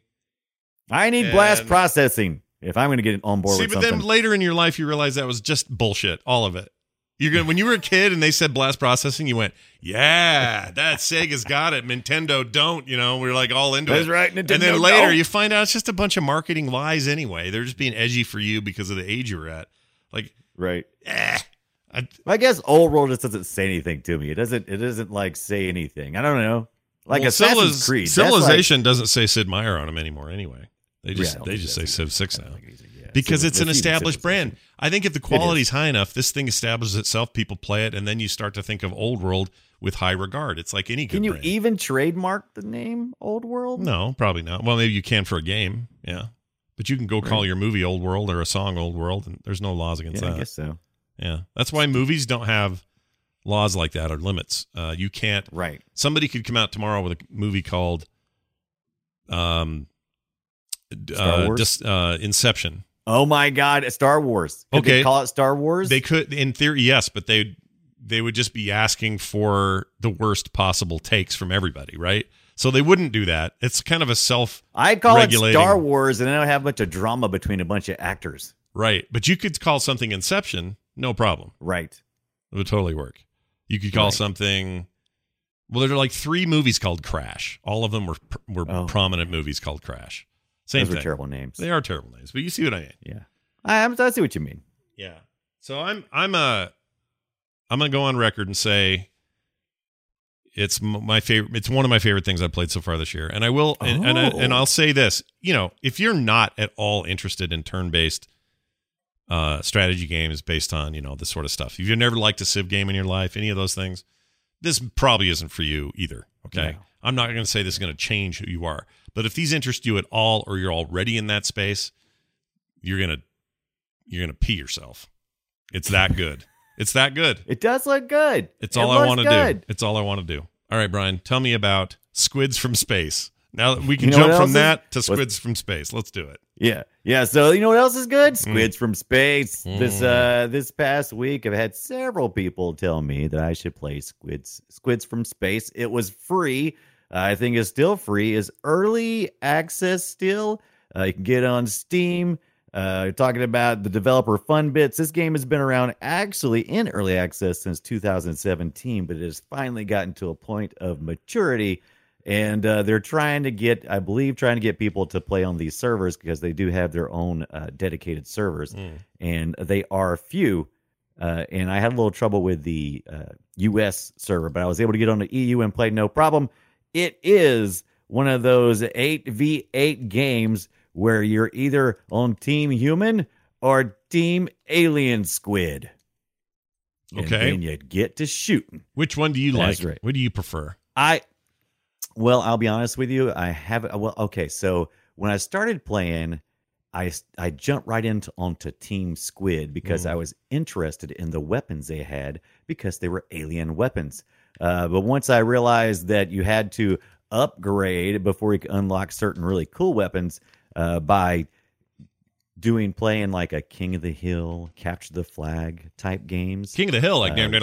Speaker 5: I need blast
Speaker 3: And-
Speaker 5: processing if I'm going to get on board
Speaker 3: See,
Speaker 5: with
Speaker 3: but
Speaker 5: something.
Speaker 3: then later in your life, you realize that was just bullshit. All of it. You're gonna when you were a kid and they said blast processing, you went, "Yeah, that Sega's got it. Nintendo don't." You know, we were like all into
Speaker 5: That's
Speaker 3: it.
Speaker 5: right,
Speaker 3: and
Speaker 5: Nintendo
Speaker 3: then later,
Speaker 5: don't.
Speaker 3: you find out it's just a bunch of marketing lies anyway. They're just being edgy for you because of the age you were at. Like,
Speaker 5: right.
Speaker 3: eh. I,
Speaker 5: I guess Old World just doesn't say anything to me. It doesn't. It doesn't like say anything. I don't know. Like
Speaker 3: well,
Speaker 5: Assassin's
Speaker 3: Civiliz-
Speaker 5: Creed. that's like-
Speaker 3: Civilization doesn't say Sid Meier on them anymore. Anyway, they just
Speaker 5: Yeah, I don't
Speaker 3: they
Speaker 5: think
Speaker 3: just say
Speaker 5: that's
Speaker 3: Civ
Speaker 5: either.
Speaker 3: Six
Speaker 5: I don't
Speaker 3: now.
Speaker 5: think he's a- yeah.
Speaker 3: Because
Speaker 5: Civil-
Speaker 3: it's an
Speaker 5: let's even
Speaker 3: established brand.
Speaker 5: Civilization.
Speaker 3: I think if the quality's high enough, this thing establishes itself, people play it, and then you start to think of Old World with high regard. It's like any good
Speaker 5: Can you
Speaker 3: brand.
Speaker 5: even trademark the name Old World?
Speaker 3: No, probably not. Well, maybe you can for a game, yeah. But you can go call
Speaker 5: Right.
Speaker 3: your movie Old World or a song Old World, and there's no laws against
Speaker 5: Yeah,
Speaker 3: that.
Speaker 5: I guess so.
Speaker 3: Yeah, that's why movies don't have laws like that or limits. Uh, you can't.
Speaker 5: Right.
Speaker 3: Somebody could come out tomorrow with a movie called um, d-
Speaker 5: Star
Speaker 3: uh,
Speaker 5: Wars?
Speaker 3: dis- uh, Inception.
Speaker 5: Oh my God, Star Wars. Could
Speaker 3: Okay.
Speaker 5: they call it Star Wars?
Speaker 3: They could, in theory, yes, but they they would just be asking for the worst possible takes from everybody, right? So they wouldn't do that. It's kind of a self
Speaker 5: I'd call it
Speaker 3: regulating-
Speaker 5: Star Wars, and then I'd have a bunch of drama between a bunch of actors.
Speaker 3: right, but you could call something Inception, no problem.
Speaker 5: Right.
Speaker 3: It would totally work. You could call
Speaker 5: Right.
Speaker 3: something. Well, there are like three movies called Crash. All of them were were
Speaker 5: Oh.
Speaker 3: prominent movies called Crash. Same
Speaker 5: Those
Speaker 3: thing.
Speaker 5: are terrible names.
Speaker 3: They are terrible names, but you see what I mean.
Speaker 5: Yeah. I, I'm, I see what you mean.
Speaker 3: Yeah. So I'm I'm a I'm gonna go on record and say it's my favorite. It's one of my favorite things I've played so far this year, and I will and
Speaker 5: Oh.
Speaker 3: and, I, and I'll say this. You know, if you're not at all interested in turn-based uh, strategy games based on you know this sort of stuff, if you've never liked a civ game in your life, any of those things, this probably isn't for you either. Okay,
Speaker 5: No.
Speaker 3: I'm not going to say this is going to change who you are, but if these interest you at all, or you're already in that space, you're gonna you're gonna pee yourself. It's that good. It's that good.
Speaker 5: It does look good.
Speaker 3: It's
Speaker 5: It
Speaker 3: all I
Speaker 5: looks
Speaker 3: want to do.
Speaker 5: good.
Speaker 3: It's all I want to do. All right, Brian, tell me about Squids from Space. Now we can
Speaker 5: You know what
Speaker 3: jump from
Speaker 5: else
Speaker 3: that to
Speaker 5: is-
Speaker 3: Squids from Space. Let's do it.
Speaker 5: Yeah, yeah. So you know what else is good?
Speaker 3: Mm.
Speaker 5: Squids from Space. This uh, this past week, I've had several people tell me that I should play Squids Squids from Space. It was free. I think it's still free. It's early access still. Uh, you can get it on Steam. Uh, talking about the developer Fun Bits. This game has been around actually in early access since two thousand seventeen, but it has finally gotten to a point of maturity. And uh, they're trying to get, I believe, trying to get people to play on these servers because they do have their own uh, dedicated servers,
Speaker 3: Mm.
Speaker 5: and they are few. Uh, and I had a little trouble with the uh, U S server, but I was able to get on the E U and play no problem. It is one of those eight v eight games where you're either on Team Human or Team Alien Squid. And
Speaker 3: Okay.
Speaker 5: then you get to shooting.
Speaker 3: Which one do you
Speaker 5: That's
Speaker 3: like?
Speaker 5: right.
Speaker 3: What do you prefer?
Speaker 5: I, well, I'll be honest with you. I have, well, okay. So when I started playing, I, I jumped right into onto Team Squid because
Speaker 3: Mm.
Speaker 5: I was interested in the weapons they had because they were alien weapons. Uh, but once I realized that you had to upgrade before you could unlock certain really cool weapons uh, by doing playing like a King of the Hill, Capture the Flag type games.
Speaker 3: King of the Hill, like
Speaker 5: Uh,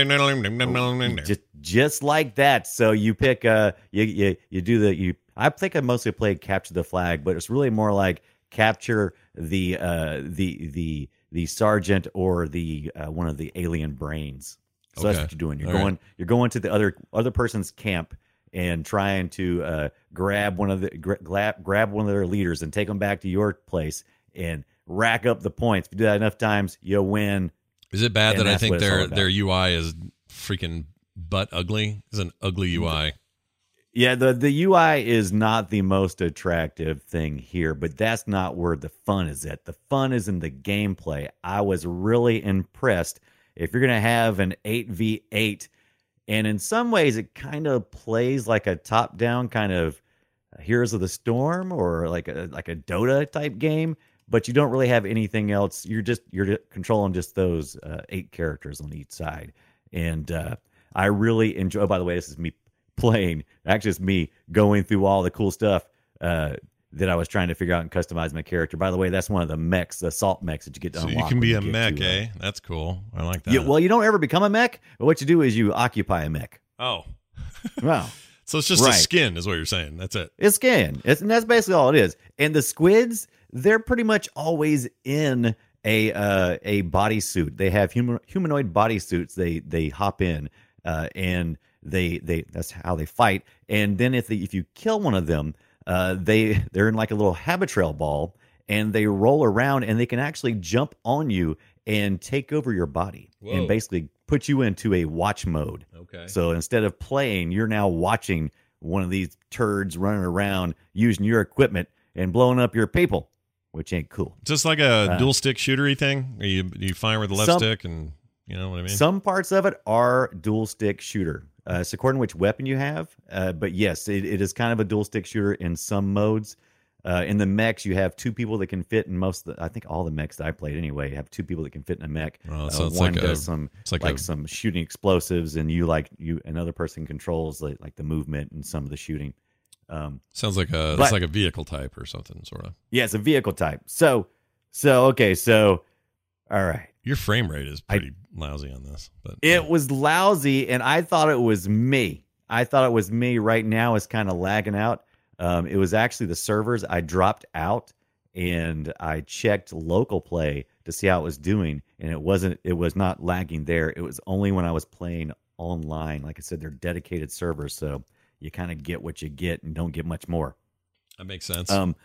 Speaker 3: just
Speaker 5: just just like that. So you pick uh you you you do the you I think I mostly played Capture the Flag, but it's really more like capture the uh the the the sergeant or the uh, one of the alien brains. So that's
Speaker 3: Okay.
Speaker 5: what you're doing. You're
Speaker 3: All right.
Speaker 5: going you're going to the other other person's camp and trying to uh grab one of the gra- grab, grab one of their leaders and take them back to your place and rack up the points. If you do that enough times, you'll win.
Speaker 3: Is it bad
Speaker 5: And
Speaker 3: that I
Speaker 5: that's
Speaker 3: think
Speaker 5: what it's all
Speaker 3: their
Speaker 5: about.
Speaker 3: their U I is freaking butt ugly? It's an ugly U I.
Speaker 5: Yeah, the, the U I is not the most attractive thing here, but that's not where the fun is at. The fun is in the gameplay. I was really impressed. If you're going to have an eight v eight, and in some ways it kind of plays like a top-down kind of Heroes of the Storm or like a like a Dota type game, but you don't really have anything else. You're just you're controlling just those uh, eight characters on each side, and uh, I really enjoy. Oh, by the way, this is me playing. Actually, it's me going through all the cool stuff uh, that I was trying to figure out and customize my character. By the way, that's one of the mechs, the assault mechs that you get to
Speaker 3: So
Speaker 5: unlock.
Speaker 3: you can
Speaker 5: when
Speaker 3: be a
Speaker 5: get
Speaker 3: mech,
Speaker 5: to, uh,
Speaker 3: eh? That's cool. I like that.
Speaker 5: Yeah, well, you don't ever become a mech. But what you do is you occupy a mech.
Speaker 3: oh,
Speaker 5: Wow.
Speaker 3: so it's just a
Speaker 5: Right.
Speaker 3: skin, is what you're saying. That's it.
Speaker 5: It's skin. It's, and that's basically all it is. And the squids, they're pretty much always in a uh, a bodysuit. They have human, humanoid bodysuits. They they hop in uh, and they they that's how they fight. And then if they, if you kill one of them, uh, they they're in like a little Habitrail ball and they roll around and they can actually jump on you and take over your body
Speaker 3: Whoa.
Speaker 5: and basically put you into a watch mode.
Speaker 3: Okay.
Speaker 5: So instead of playing, you're now watching one of these turds running around using your equipment and blowing up your people, which ain't cool.
Speaker 3: Just like a
Speaker 5: Uh,
Speaker 3: dual stick shootery thing? Are you you fire with the left
Speaker 5: Some-
Speaker 3: stick and you know what I mean?
Speaker 5: Some parts of it are dual stick shooter. Uh, it's according to which weapon you have. Uh, but yes, it, it is kind of a dual stick shooter in some modes. Uh, in the mechs, you have two people that can fit in most of the, I think all the mechs that I played anyway, have two people that can fit in a mech.
Speaker 3: Oh, so
Speaker 5: uh,
Speaker 3: it's
Speaker 5: one
Speaker 3: like a-
Speaker 5: does some
Speaker 3: it's like
Speaker 5: like,
Speaker 3: a-
Speaker 5: some shooting explosives, and you like you another person controls like, like the movement and some of the shooting. Um,
Speaker 3: Sounds like a
Speaker 5: But-
Speaker 3: it's like a vehicle type or something, sort of.
Speaker 5: yeah, it's a vehicle type. So, so okay, so all right.
Speaker 3: Your frame rate is
Speaker 5: I-
Speaker 3: pretty lousy on this, but
Speaker 5: It was lousy, and I thought it was me. I thought it was me. Right now, it's kind of lagging out. Um, it was actually the servers. I dropped out, and I checked local play to see how it was doing, and it wasn't. It was not lagging there. It was only when I was playing online. Like I said, they're dedicated servers, so you kind of get what you get and don't get much more.
Speaker 3: that makes sense.
Speaker 5: Um,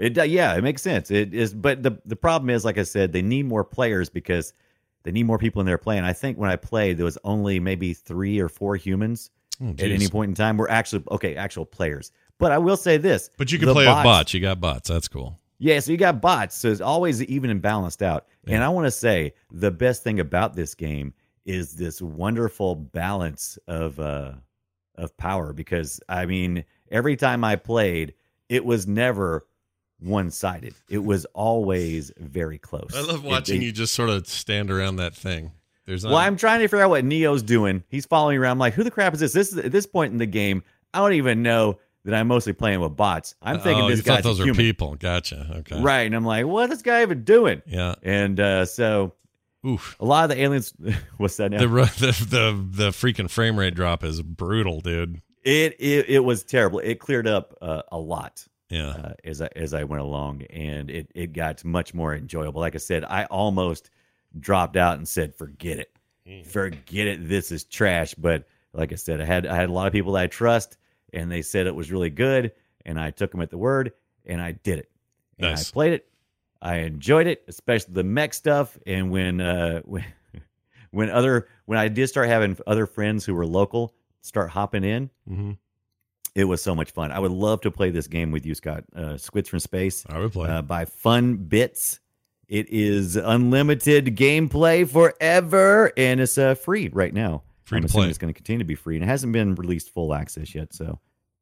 Speaker 5: It uh, yeah, it makes sense. It is, but the the problem is, like I said, they need more players because they need more people in there playing. I think when I played, there was only maybe three or four humans
Speaker 3: Oh,
Speaker 5: at
Speaker 3: geez.
Speaker 5: any point in time. We're actually okay, actual players. But I will say this:
Speaker 3: But you can
Speaker 5: the
Speaker 3: play
Speaker 5: bots,
Speaker 3: with bots. You got bots. That's cool.
Speaker 5: Yeah, so you got bots, so it's always even and balanced out.
Speaker 3: Yeah.
Speaker 5: And I want to say the best thing about this game is this wonderful balance of uh of power. Because I mean, every time I played, it was never one-sided. It was always very close.
Speaker 3: I love
Speaker 5: It-
Speaker 3: watching
Speaker 5: it-
Speaker 3: you just sort of stand around that thing. There's not,
Speaker 5: Well, I'm trying to figure out what Neo's doing. He's following me around. I'm like, who the crap is this? This is at this point in the game, I don't even know that I'm mostly playing with bots. I'm thinking
Speaker 3: oh,
Speaker 5: this
Speaker 3: you thought
Speaker 5: guy's
Speaker 3: those
Speaker 5: a
Speaker 3: are
Speaker 5: human.
Speaker 3: people. Gotcha. Okay.
Speaker 5: Right. And I'm like, what is this guy even doing?
Speaker 3: Yeah.
Speaker 5: And uh, so
Speaker 3: Oof.
Speaker 5: a lot of the aliens, what's that now?
Speaker 3: The, ru- the the the freaking frame rate drop is brutal, dude.
Speaker 5: It, it it was terrible. It cleared up uh, a lot
Speaker 3: Yeah.
Speaker 5: uh, as I as I went along, and it it got much more enjoyable. Like I said, I almost dropped out and said, "Forget it, forget it. This is trash." But like I said, I had I had a lot of people that I trust, and they said it was really good, and I took them at the word, and I did it. And
Speaker 3: Nice.
Speaker 5: I played it. I enjoyed it, especially the mech stuff. And when uh when when other when I did start having other friends who were local start hopping in.
Speaker 3: Mm-hmm.
Speaker 5: It was so much fun. I would love to play this game with you, Scott. Uh, Squids from Space
Speaker 3: I would play.
Speaker 5: uh, by Fun Bits. It is unlimited gameplay forever, and it's uh, free right now.
Speaker 3: Free
Speaker 5: I'm
Speaker 3: to
Speaker 5: assuming
Speaker 3: play.
Speaker 5: it's going to continue to be free, and it hasn't been released full access yet. So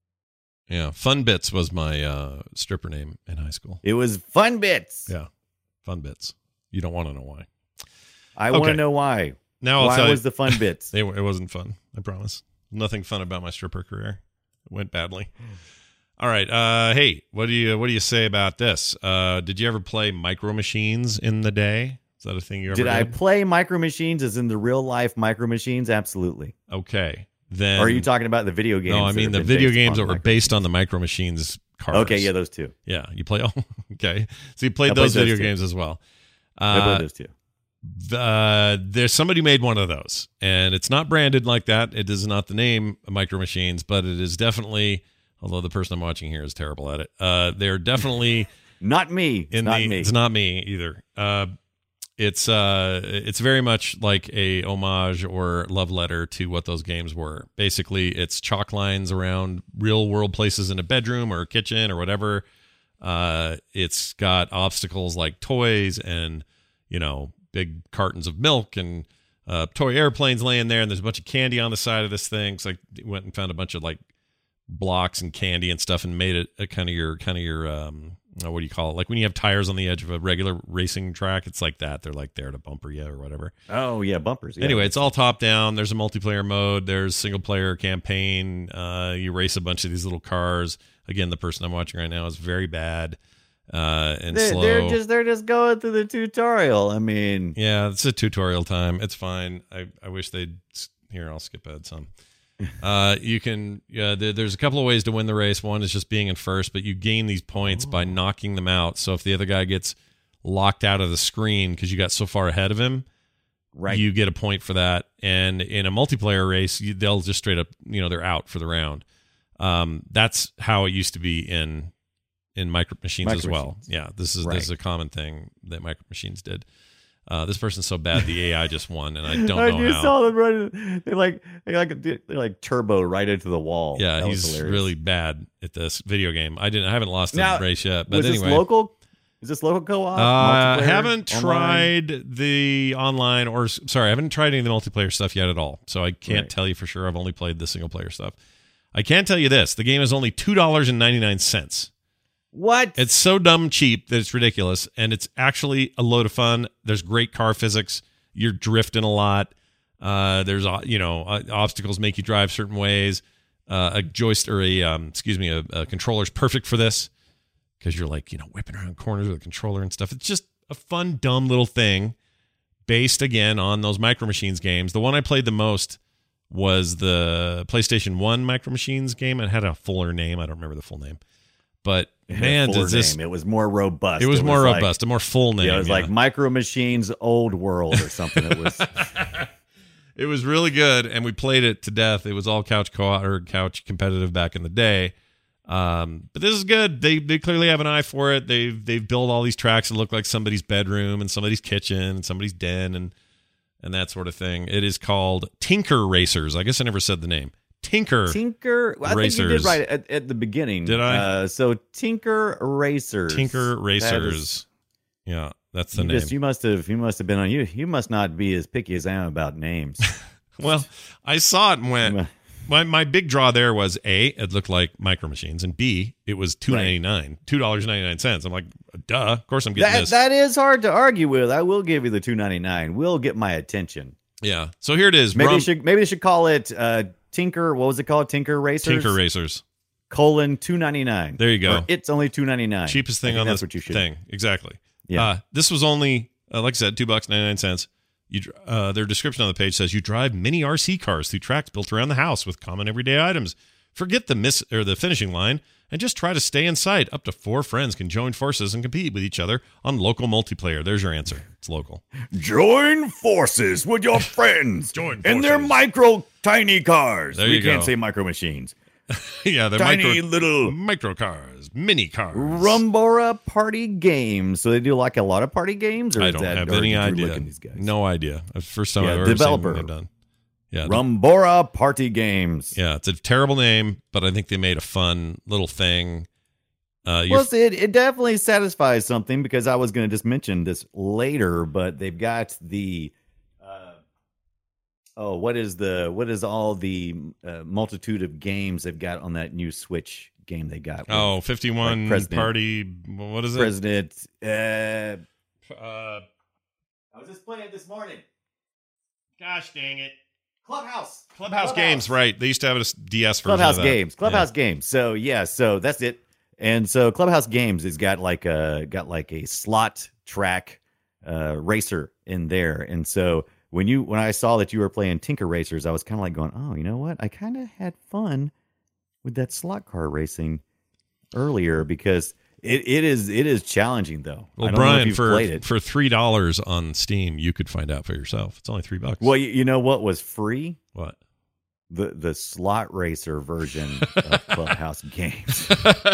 Speaker 3: Yeah. Fun Bits was my uh, stripper name in high school.
Speaker 5: it was Fun Bits.
Speaker 3: Yeah. Fun Bits. You don't want to know why.
Speaker 5: I want to
Speaker 3: Okay.
Speaker 5: know why.
Speaker 3: Now I'll
Speaker 5: why
Speaker 3: tell
Speaker 5: was
Speaker 3: you.
Speaker 5: the Fun Bits?
Speaker 3: It, it wasn't fun. I promise. Nothing fun about my stripper career. It went badly. All right. Uh, hey, what do you what do you say about this? Uh, did you ever play Micro Machines in the day? Is that a thing you ever
Speaker 5: Did
Speaker 3: did?
Speaker 5: I play Micro Machines as in the real life Micro Machines? Absolutely.
Speaker 3: Okay. Then
Speaker 5: or are you talking about the video games?
Speaker 3: No, I
Speaker 5: that
Speaker 3: mean
Speaker 5: have
Speaker 3: the
Speaker 5: been
Speaker 3: video
Speaker 5: based
Speaker 3: games that
Speaker 5: upon
Speaker 3: were
Speaker 5: Micro
Speaker 3: based on the
Speaker 5: Machines?
Speaker 3: Micro Machines cars.
Speaker 5: Okay, yeah, those two.
Speaker 3: Yeah, you play. Oh, okay. So you played
Speaker 5: I played
Speaker 3: those
Speaker 5: those
Speaker 3: video
Speaker 5: too.
Speaker 3: games as well.
Speaker 5: I
Speaker 3: Uh,
Speaker 5: played those two.
Speaker 3: uh, there's somebody made one of those, and it's not branded like that. It is not the name Micro Machines, but it is definitely. Although the person I'm watching here is terrible at it. Uh, they're definitely
Speaker 5: Not me. It's
Speaker 3: in
Speaker 5: not
Speaker 3: the.
Speaker 5: me.
Speaker 3: It's not me either. Uh, it's uh, it's very much like a homage or love letter to what those games were. Basically, it's chalk lines around real world places in a bedroom or a kitchen or whatever. Uh, it's got obstacles like toys and, you know, big cartons of milk and uh, toy airplanes laying there. And there's a bunch of candy on the side of this thing. So I went and found a bunch of like blocks and candy and stuff and made it a kind of your, kind of your, um, uh, what do you call it? Like when you have tires on the edge of a regular racing track, it's like that. They're like there to bumper you or whatever.
Speaker 5: Oh yeah, bumpers. Yeah.
Speaker 3: Anyway, it's all top down. There's a multiplayer mode. There's single player campaign. Uh, you race a bunch of these little cars. Again, the person I'm watching right now is very bad uh, and
Speaker 5: they're,
Speaker 3: slow.
Speaker 5: they're just they're just going through the tutorial. I mean,
Speaker 3: Yeah, it's a tutorial time. It's fine. I, I wish they'd here. I'll skip ahead some. Uh, you can. Yeah, there, there's a couple of ways to win the race. One is just being in first, but you gain these points by knocking them out. So if the other guy gets locked out of the screen because you got so far ahead of him,
Speaker 5: right?
Speaker 3: you get a point for that. And in a multiplayer race, you, they'll just straight up, you know, they're out for the round. Um, that's how it used to be in in Micro Machines
Speaker 5: Micro
Speaker 3: as well.
Speaker 5: Machines.
Speaker 3: Yeah, this is
Speaker 5: Right.
Speaker 3: this is a common thing that Micro Machines did. Uh, this person's so bad the A I just won, and I don't
Speaker 5: I
Speaker 3: know
Speaker 5: just
Speaker 3: how.
Speaker 5: saw them running. They like they like they like turbo right into the wall.
Speaker 3: Yeah,
Speaker 5: That was
Speaker 3: he's
Speaker 5: hilarious.
Speaker 3: really bad at this video game. I didn't. I haven't lost
Speaker 5: Now,
Speaker 3: a race yet, but
Speaker 5: Was
Speaker 3: anyway.
Speaker 5: this local? Is this local co-op?
Speaker 3: Uh,
Speaker 5: Multiplayer?
Speaker 3: haven't
Speaker 5: Online?
Speaker 3: tried the online or sorry, I haven't tried any of the multiplayer stuff yet at all. So I can't
Speaker 5: Right.
Speaker 3: tell you for sure. I've only played the single player stuff. I can tell you this: the game is only two dollars and ninety nine cents.
Speaker 5: What?
Speaker 3: It's so dumb cheap that it's ridiculous, and it's actually a load of fun. There's great car physics. You're drifting a lot. Uh, there's uh, you know uh, obstacles make you drive certain ways. Uh, a joystick or a um, excuse me, a, a controller's perfect for this because you're like you know whipping around corners with a controller and stuff. It's just a fun, dumb little thing based again on those Micro Machines games. The one I played the most was the PlayStation one Micro Machines game. It had a fuller name. I don't remember the full name. But man,
Speaker 5: Fuller
Speaker 3: does this
Speaker 5: name. It was more robust.
Speaker 3: it was more
Speaker 5: like-
Speaker 3: robust, a more full name.
Speaker 5: Yeah, it was like Micro Machines Old World or something. It was
Speaker 3: It was really good, and we played it to death. It was all couch co or couch competitive back in the day. Um, but this is good. They they clearly have an eye for it. They've they've built all these tracks that look like somebody's bedroom and somebody's kitchen and somebody's den and and that sort of thing. It is called Tinker Racers. I guess I never said the name. Tinker.
Speaker 5: Tinker. I
Speaker 3: Racers.
Speaker 5: think you did right at, at the beginning.
Speaker 3: Did I?
Speaker 5: Uh, so Tinker Racers.
Speaker 3: Tinker
Speaker 5: That
Speaker 3: Racers.
Speaker 5: is-
Speaker 3: Yeah, that's the
Speaker 5: you
Speaker 3: name.
Speaker 5: just- you must have. You must have been on. You. You must not be as picky as I am about names.
Speaker 3: Well, I saw it and went. My my big draw there was A, it looked like Micro Machines, and B, it was two ninety nine, two dollars ninety nine cents. I'm like, duh, of course I'm getting
Speaker 5: that
Speaker 3: this.
Speaker 5: that is hard to argue with. I will give you the two ninety nine. Will get my attention.
Speaker 3: Yeah. So here it is.
Speaker 5: Maybe
Speaker 3: Rum-
Speaker 5: they should. Maybe they should call it uh, Tinker. What was it called? Tinker Racers.
Speaker 3: Tinker Racers.
Speaker 5: Colon two ninety nine.
Speaker 3: There you go.
Speaker 5: Or it's only two ninety nine.
Speaker 3: Cheapest thing on
Speaker 5: that's
Speaker 3: this
Speaker 5: what you should.
Speaker 3: thing. Exactly.
Speaker 5: Yeah.
Speaker 3: Uh, this was only, uh, like I said, two bucks ninety nine cents. You, uh, their description on the page says you drive mini R C cars through tracks built around the house with common everyday items. Forget the miss or the finishing line and just try to stay in sight. Up to four friends can join forces and compete with each other on local multiplayer. There's your answer. It's local.
Speaker 5: Join forces with your friends.
Speaker 3: Join
Speaker 5: in their
Speaker 3: forces.
Speaker 5: micro tiny cars.
Speaker 3: There
Speaker 5: we
Speaker 3: you
Speaker 5: can't
Speaker 3: go.
Speaker 5: say micro machines.
Speaker 3: Yeah, the
Speaker 5: Tiny
Speaker 3: micro,
Speaker 5: little
Speaker 3: micro cars, mini cars.
Speaker 5: Rumbora party games. So they do like a lot of party games, or
Speaker 3: I
Speaker 5: is
Speaker 3: don't
Speaker 5: that,
Speaker 3: have
Speaker 5: or
Speaker 3: any
Speaker 5: did you
Speaker 3: idea.
Speaker 5: look at these guys?
Speaker 3: No idea. That's the first time
Speaker 5: Yeah,
Speaker 3: I've ever
Speaker 5: developer.
Speaker 3: seen what they've done. Yeah, the-
Speaker 5: Rumbora party games.
Speaker 3: yeah, it's a terrible name, but I think they made a fun little thing. Uh, you're
Speaker 5: Well, see, it, it definitely satisfies something because I was going to just mention this later, but they've got the uh, oh, what is the what is all the uh, multitude of games they've got on that new Switch game they got? with
Speaker 3: Oh, fifty-one
Speaker 5: like President-
Speaker 3: party. What is it?
Speaker 5: President. Uh,
Speaker 3: Uh,
Speaker 5: I was just playing it this morning.
Speaker 3: gosh dang it.
Speaker 5: Clubhouse.
Speaker 3: Clubhouse, games, right. They used to have a D S version
Speaker 5: Clubhouse
Speaker 3: of that.
Speaker 5: games. Clubhouse games. So yeah, so that's it. And so Clubhouse Games has got like a got like a slot track uh, racer in there. And so when you when I saw that you were playing Tinker Racers, I was kind of like going, oh, you know what? I kind of had fun with that slot car racing earlier because it, it is it is challenging though. I
Speaker 3: Well,
Speaker 5: don't know if
Speaker 3: Brian,
Speaker 5: you've
Speaker 3: for
Speaker 5: played it.
Speaker 3: for three dollars on Steam, you could find out for yourself. It's only three bucks.
Speaker 5: Well, you, you know what was free?
Speaker 3: What?
Speaker 5: The the slot racer version of Clubhouse Games.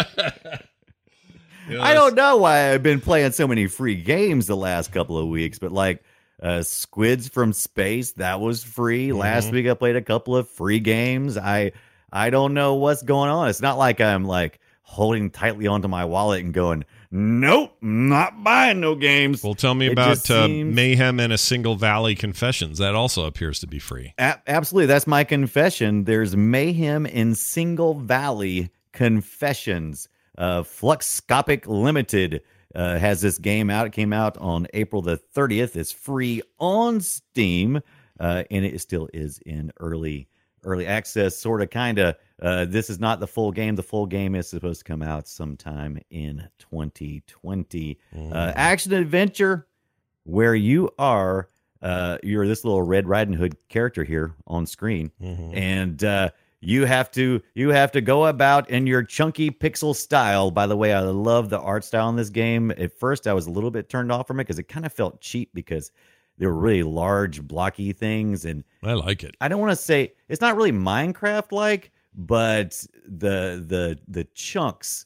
Speaker 3: You know,
Speaker 5: I don't know why I've been playing so many free games the last couple of weeks, but like uh, Squids from Space, that was free.
Speaker 3: Mm-hmm.
Speaker 5: Last week I played a couple of free games. I I don't know what's going on. It's not like I'm like holding tightly onto my wallet and going, nope, not buying no games.
Speaker 3: Well, tell me
Speaker 5: It
Speaker 3: about
Speaker 5: just
Speaker 3: uh,
Speaker 5: seems-
Speaker 3: Mayhem in a Single Valley Confessions. That also appears to be free.
Speaker 5: A- absolutely, that's my confession. There's Mayhem in Single Valley Confessions. Uh, Fluxscopic Limited uh, has this game out. It came out on April the thirtieth. It's free on Steam, uh, and it still is in early early access, sort of, kind of. Uh, this is not the full game. The full game is supposed to come out sometime in twenty twenty. Uh, action adventure where you are uh, you're this little Red Riding Hood character here on screen, and uh, you have to you have to go about in your chunky pixel style. By the way, I love the art style in this game. At first, I was a little bit turned off from it because it kind of felt cheap because they were really large, blocky things, and
Speaker 3: I like it.
Speaker 5: I don't want to say it's not really Minecraft like, but the the the chunks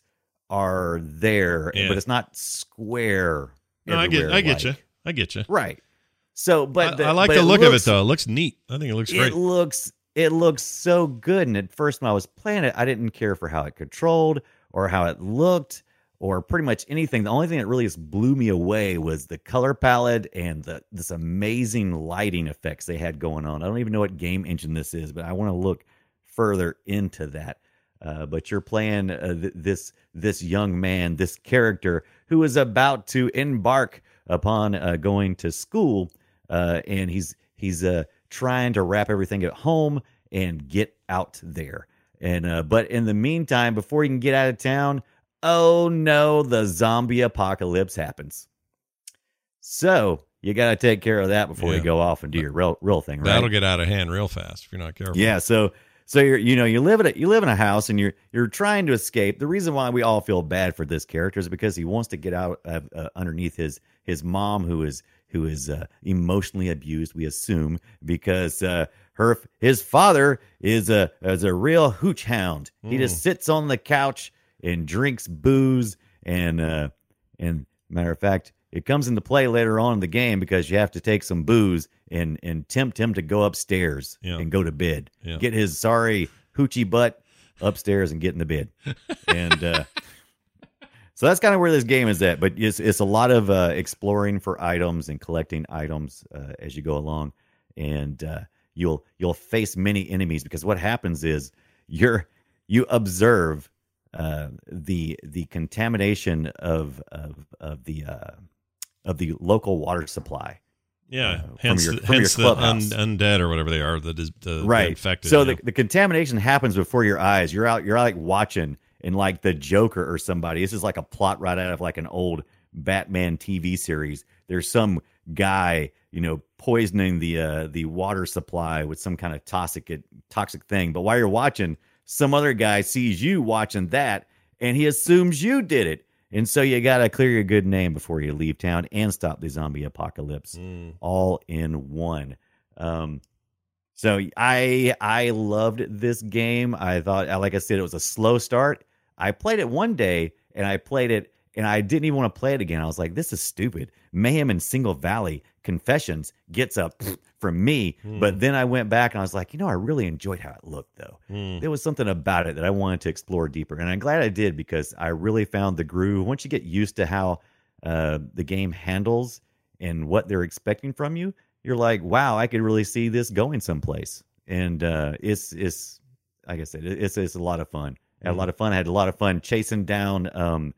Speaker 5: are there,
Speaker 3: Yeah.
Speaker 5: but it's not square.
Speaker 3: No, I get, I get
Speaker 5: everywhere
Speaker 3: you.
Speaker 5: like.
Speaker 3: I get you.
Speaker 5: Right. So, but
Speaker 3: I,
Speaker 5: the,
Speaker 3: I like
Speaker 5: but
Speaker 3: the
Speaker 5: it
Speaker 3: look of it
Speaker 5: looks-
Speaker 3: though. It looks neat. I think it looks great.
Speaker 5: It looks it looks so good. And at first, when I was playing it, I didn't care for how it controlled or how it looked or pretty much anything. The only thing that really just blew me away was the color palette and the this amazing lighting effects they had going on. I don't even know what game engine this is, but I want to look further into that. Uh, but you're playing uh, th- this this young man, this character who is about to embark upon uh, going to school, uh, and he's he's uh, trying to wrap everything at home and get out there. And uh, but in the meantime, before he can get out of town, oh no, the zombie apocalypse happens. So you got to take care of that before
Speaker 3: Yeah.
Speaker 5: you go off and do your real real thing, right?
Speaker 3: That'll get out of hand real fast if you're not careful.
Speaker 5: Yeah, so so you're you know you live in a you live in a house and you're you're trying to escape. The reason why we all feel bad for this character is because he wants to get out of, uh, underneath his his mom who is who is uh, emotionally abused. We assume because uh, her his father is a is a real hooch hound. He just sits on the couch and drinks booze. And, uh, and matter of fact, it comes into play later on in the game because you have to take some booze and, and tempt him to go upstairs
Speaker 3: Yeah.
Speaker 5: and go to bed.
Speaker 3: Yeah.
Speaker 5: Get his sorry hoochie butt upstairs and get in the bed. And, uh, so that's kind of where this game is at, but it's it's a lot of uh, exploring for items and collecting items uh, as you go along, and uh, you'll you'll face many enemies because what happens is you're you observe uh, the the contamination of of of the uh, of the local water supply.
Speaker 3: Yeah,
Speaker 5: uh, from
Speaker 3: hence,
Speaker 5: your-
Speaker 3: the,
Speaker 5: from your
Speaker 3: hence the un,
Speaker 5: clubhouse.
Speaker 3: undead or whatever they are that is the, the
Speaker 5: Right.
Speaker 3: infected.
Speaker 5: So
Speaker 3: yeah.
Speaker 5: the, the contamination happens before your eyes. You're out. You're like watching, and like the Joker or somebody. This is like a plot right out of like an old Batman T V series. There's some guy, you know, poisoning the uh, the water supply with some kind of toxic toxic thing. But while you're watching, some other guy sees you watching that, and he assumes you did it. And so you got to clear your good name before you leave town and stop the zombie apocalypse
Speaker 3: Mm.
Speaker 5: all in one. Um, so I I loved this game. I thought, like I said, it was a slow start. I played it one day and I played it and I didn't even want to play it again. I was like, this is stupid. Mayhem in Single Valley Confessions gets up from me.
Speaker 3: Mm.
Speaker 5: But then I went back and I was like, you know, I really enjoyed how it looked though.
Speaker 3: Mm.
Speaker 5: There was something about it that I wanted to explore deeper. And I'm glad I did because I really found the groove. Once you get used to how uh, the game handles and what they're expecting from you, you're like, wow, I could really see this going someplace. And uh, it's, it's, like I said, it's, it's a lot of fun. I had a lot of fun. I had a lot of fun chasing down. Um,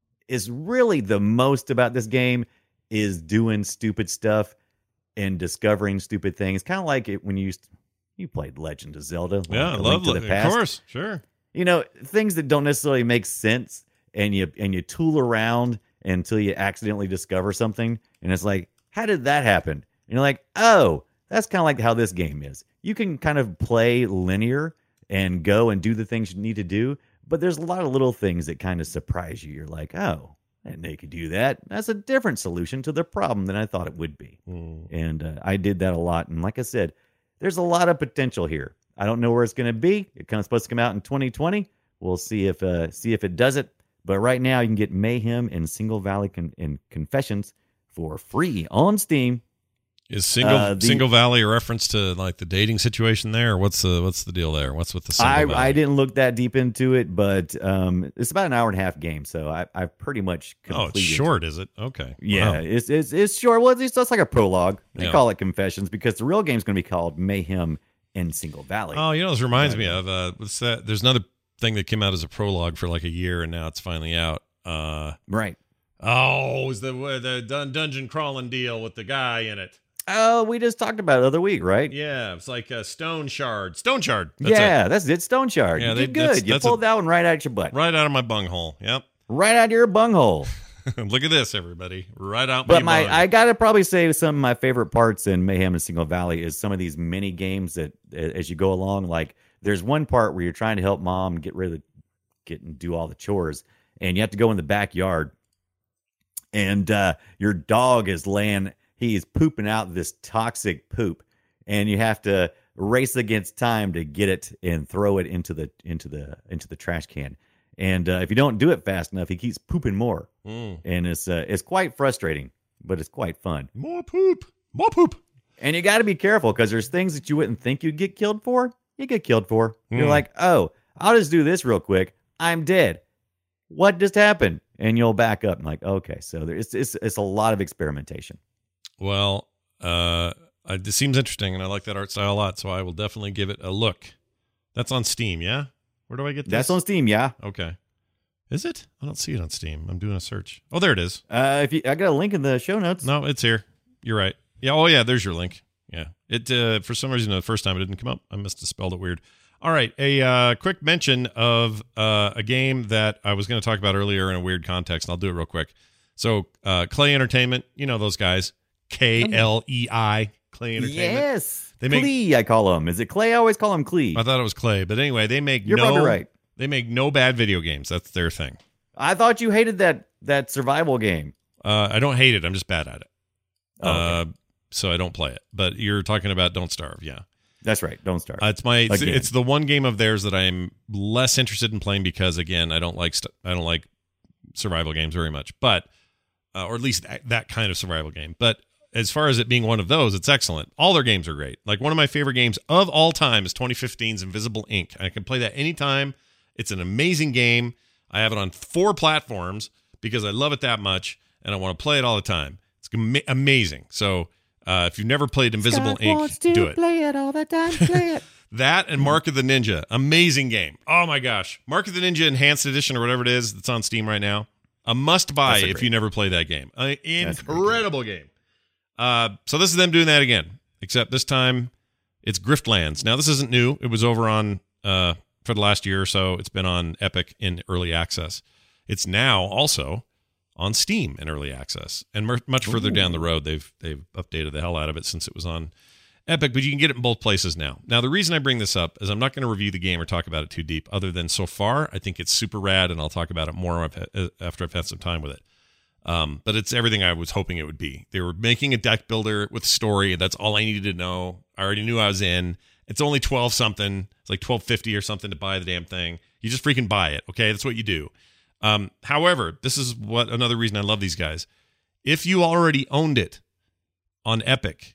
Speaker 5: is really the most about this game is doing stupid stuff and discovering stupid things. Kind of like it when you used to, you played Legend of Zelda. like
Speaker 3: Yeah,
Speaker 5: A Link
Speaker 3: love
Speaker 5: to
Speaker 3: it.
Speaker 5: the
Speaker 3: Of
Speaker 5: Past.
Speaker 3: course, sure.
Speaker 5: You know, things that don't necessarily make sense, and you and you tool around until you accidentally discover something, and it's like, how did that happen? And you're like, oh, that's kind of like how this game is. You can kind of play linear and go and do the things you need to do, but there's a lot of little things that kind of surprise you. You're like, oh, I didn't know you could do that. That's a different solution to the problem than I thought it would be.
Speaker 3: Mm.
Speaker 5: And uh, I did that a lot. And like I said, there's a lot of potential here. I don't know where it's going to be. It comes supposed to come out in twenty twenty. We'll see if uh, see if it does it. But right now, you can get Mayhem and Single Valley Con- and Confessions for free on Steam.
Speaker 3: Is single
Speaker 5: Uh, the-
Speaker 3: single valley a reference to like the dating situation there? Or what's the what's the deal there? What's with the single
Speaker 5: I,
Speaker 3: valley?
Speaker 5: I didn't look that deep into it, but um, it's about an hour and a half game, so I, I've pretty much
Speaker 3: Oh,
Speaker 5: completed.
Speaker 3: it's short, is it? Okay.
Speaker 5: Yeah,
Speaker 3: Wow.
Speaker 5: it's it's it's short. Well, it's just like a prologue. They
Speaker 3: Yeah.
Speaker 5: call it Confessions because the real game's going to be called Mayhem in Single Valley.
Speaker 3: Oh, you know, this reminds me of uh, what's that? There's another thing that came out as a prologue for like a year, and now it's finally out. Uh,
Speaker 5: Right.
Speaker 3: oh, it was the the dun- dungeon crawling deal with the guy in it?
Speaker 5: Oh, we just talked about it the other week, right?
Speaker 3: Yeah, it's like a Stone Shard. Stone Shard. That's
Speaker 5: yeah, that's it. Stone Shard.
Speaker 3: Yeah,
Speaker 5: you
Speaker 3: they-
Speaker 5: did
Speaker 3: that's-
Speaker 5: good. You
Speaker 3: that's a-
Speaker 5: pulled that one right out your butt.
Speaker 3: it. Right out of my bunghole. Yep.
Speaker 5: Right out of your bunghole.
Speaker 3: Look at this, everybody. Right out
Speaker 5: But
Speaker 3: my
Speaker 5: my, I gotta probably say some of my favorite parts in Mayhem and Single Valley is some of these mini games that, a- as you go along, like there's one part where you're trying to help mom get rid of, the, get and do all the chores, and you have to go in the backyard, and uh, your dog is laying, he's pooping out this toxic poop, and you have to race against time to get it and throw it into the into the into the trash can. And uh, if you don't do it fast enough, he keeps pooping more.
Speaker 3: Mm.
Speaker 5: And it's uh, it's quite frustrating, but it's quite fun.
Speaker 3: More poop. More poop.
Speaker 5: And you got to be careful because there's things that you wouldn't think you'd get killed for. You get killed for. You're
Speaker 3: Hmm.
Speaker 5: like, oh, I'll just do this real quick. I'm dead. What just happened? And you'll back up and like, okay, so there, it's it's it's a lot of experimentation.
Speaker 3: Well, uh, I, this seems interesting, and I like that art style a lot, so I will definitely give it a look. That's on Steam, yeah? Where do I get this?
Speaker 5: That's on Steam, yeah.
Speaker 3: Okay. Is it? I don't see it on Steam. I'm doing a search. Oh, there it is.
Speaker 5: Uh, if you, I got a link in the show notes.
Speaker 3: No, it's here. You're right. Yeah. Oh, yeah. There's your link. Yeah. It uh, for some reason the first time it didn't come up. I must have spelled it weird. All right. A uh, quick mention of uh, a game that I was going to talk about earlier in a weird context, and I'll do it real quick. So, uh, Clay Entertainment. You know those guys. K L E I. Clay Entertainment.
Speaker 5: Yes.
Speaker 3: They make-
Speaker 5: Klee, I call him. Is it Clay? I always call him Klee.
Speaker 3: I thought it was Clay, but anyway, they make
Speaker 5: You're
Speaker 3: no.
Speaker 5: probably right.
Speaker 3: They make no bad video games. That's their thing.
Speaker 5: I thought you hated that that survival game.
Speaker 3: Uh, I don't hate it. I'm just bad at it.
Speaker 5: Oh, okay.
Speaker 3: Uh, so I don't play it. But you're talking about Don't Starve, yeah.
Speaker 5: That's right. Don't start.
Speaker 3: Uh, it's my it's,
Speaker 5: Again.
Speaker 3: it's the one game of theirs that I'm less interested in playing because again, I don't like st- I don't like survival games very much, but uh, or at least that, that kind of survival game. But as far as it being one of those, it's excellent. All their games are great. Like one of my favorite games of all time is twenty fifteen's Invisible Ink. I can play that anytime. It's an amazing game. I have it on four platforms because I love it that much and I want to play it all the time. It's ama- amazing. So uh, if you've never played Invisible
Speaker 5: Scott
Speaker 3: Ink,
Speaker 5: wants to
Speaker 3: do it.
Speaker 5: Play it all the time. Play it.
Speaker 3: That and Mark of the Ninja. Amazing game. Oh my gosh. Mark of the Ninja Enhanced Edition or whatever it is that's on Steam right now. A must buy
Speaker 5: That's a
Speaker 3: if
Speaker 5: great
Speaker 3: you never played that game. An
Speaker 5: That's a great
Speaker 3: incredible game. Uh, so this is them doing that again, except this time it's Griftlands. Now this isn't new. It was over on uh, for the last year or so. It's been on Epic in early access. It's now also on Steam in early access, and mer- much further
Speaker 5: Ooh.
Speaker 3: down the road, they've they've updated the hell out of it since it was on Epic. But you can get it in both places now. Now the reason I bring this up is I'm not going to review the game or talk about it too deep. Other than so far, I think it's super rad, and I'll talk about it more after I've had some time with it. Um, but it's everything I was hoping it would be. They were making a deck builder with story. That's all I needed to know. I already knew I was in. It's only twelve something. It's like twelve fifty or something to buy the damn thing. You just freaking buy it. Okay. That's what you do. Um, however, this is what another reason I love these guys. If you already owned it on Epic,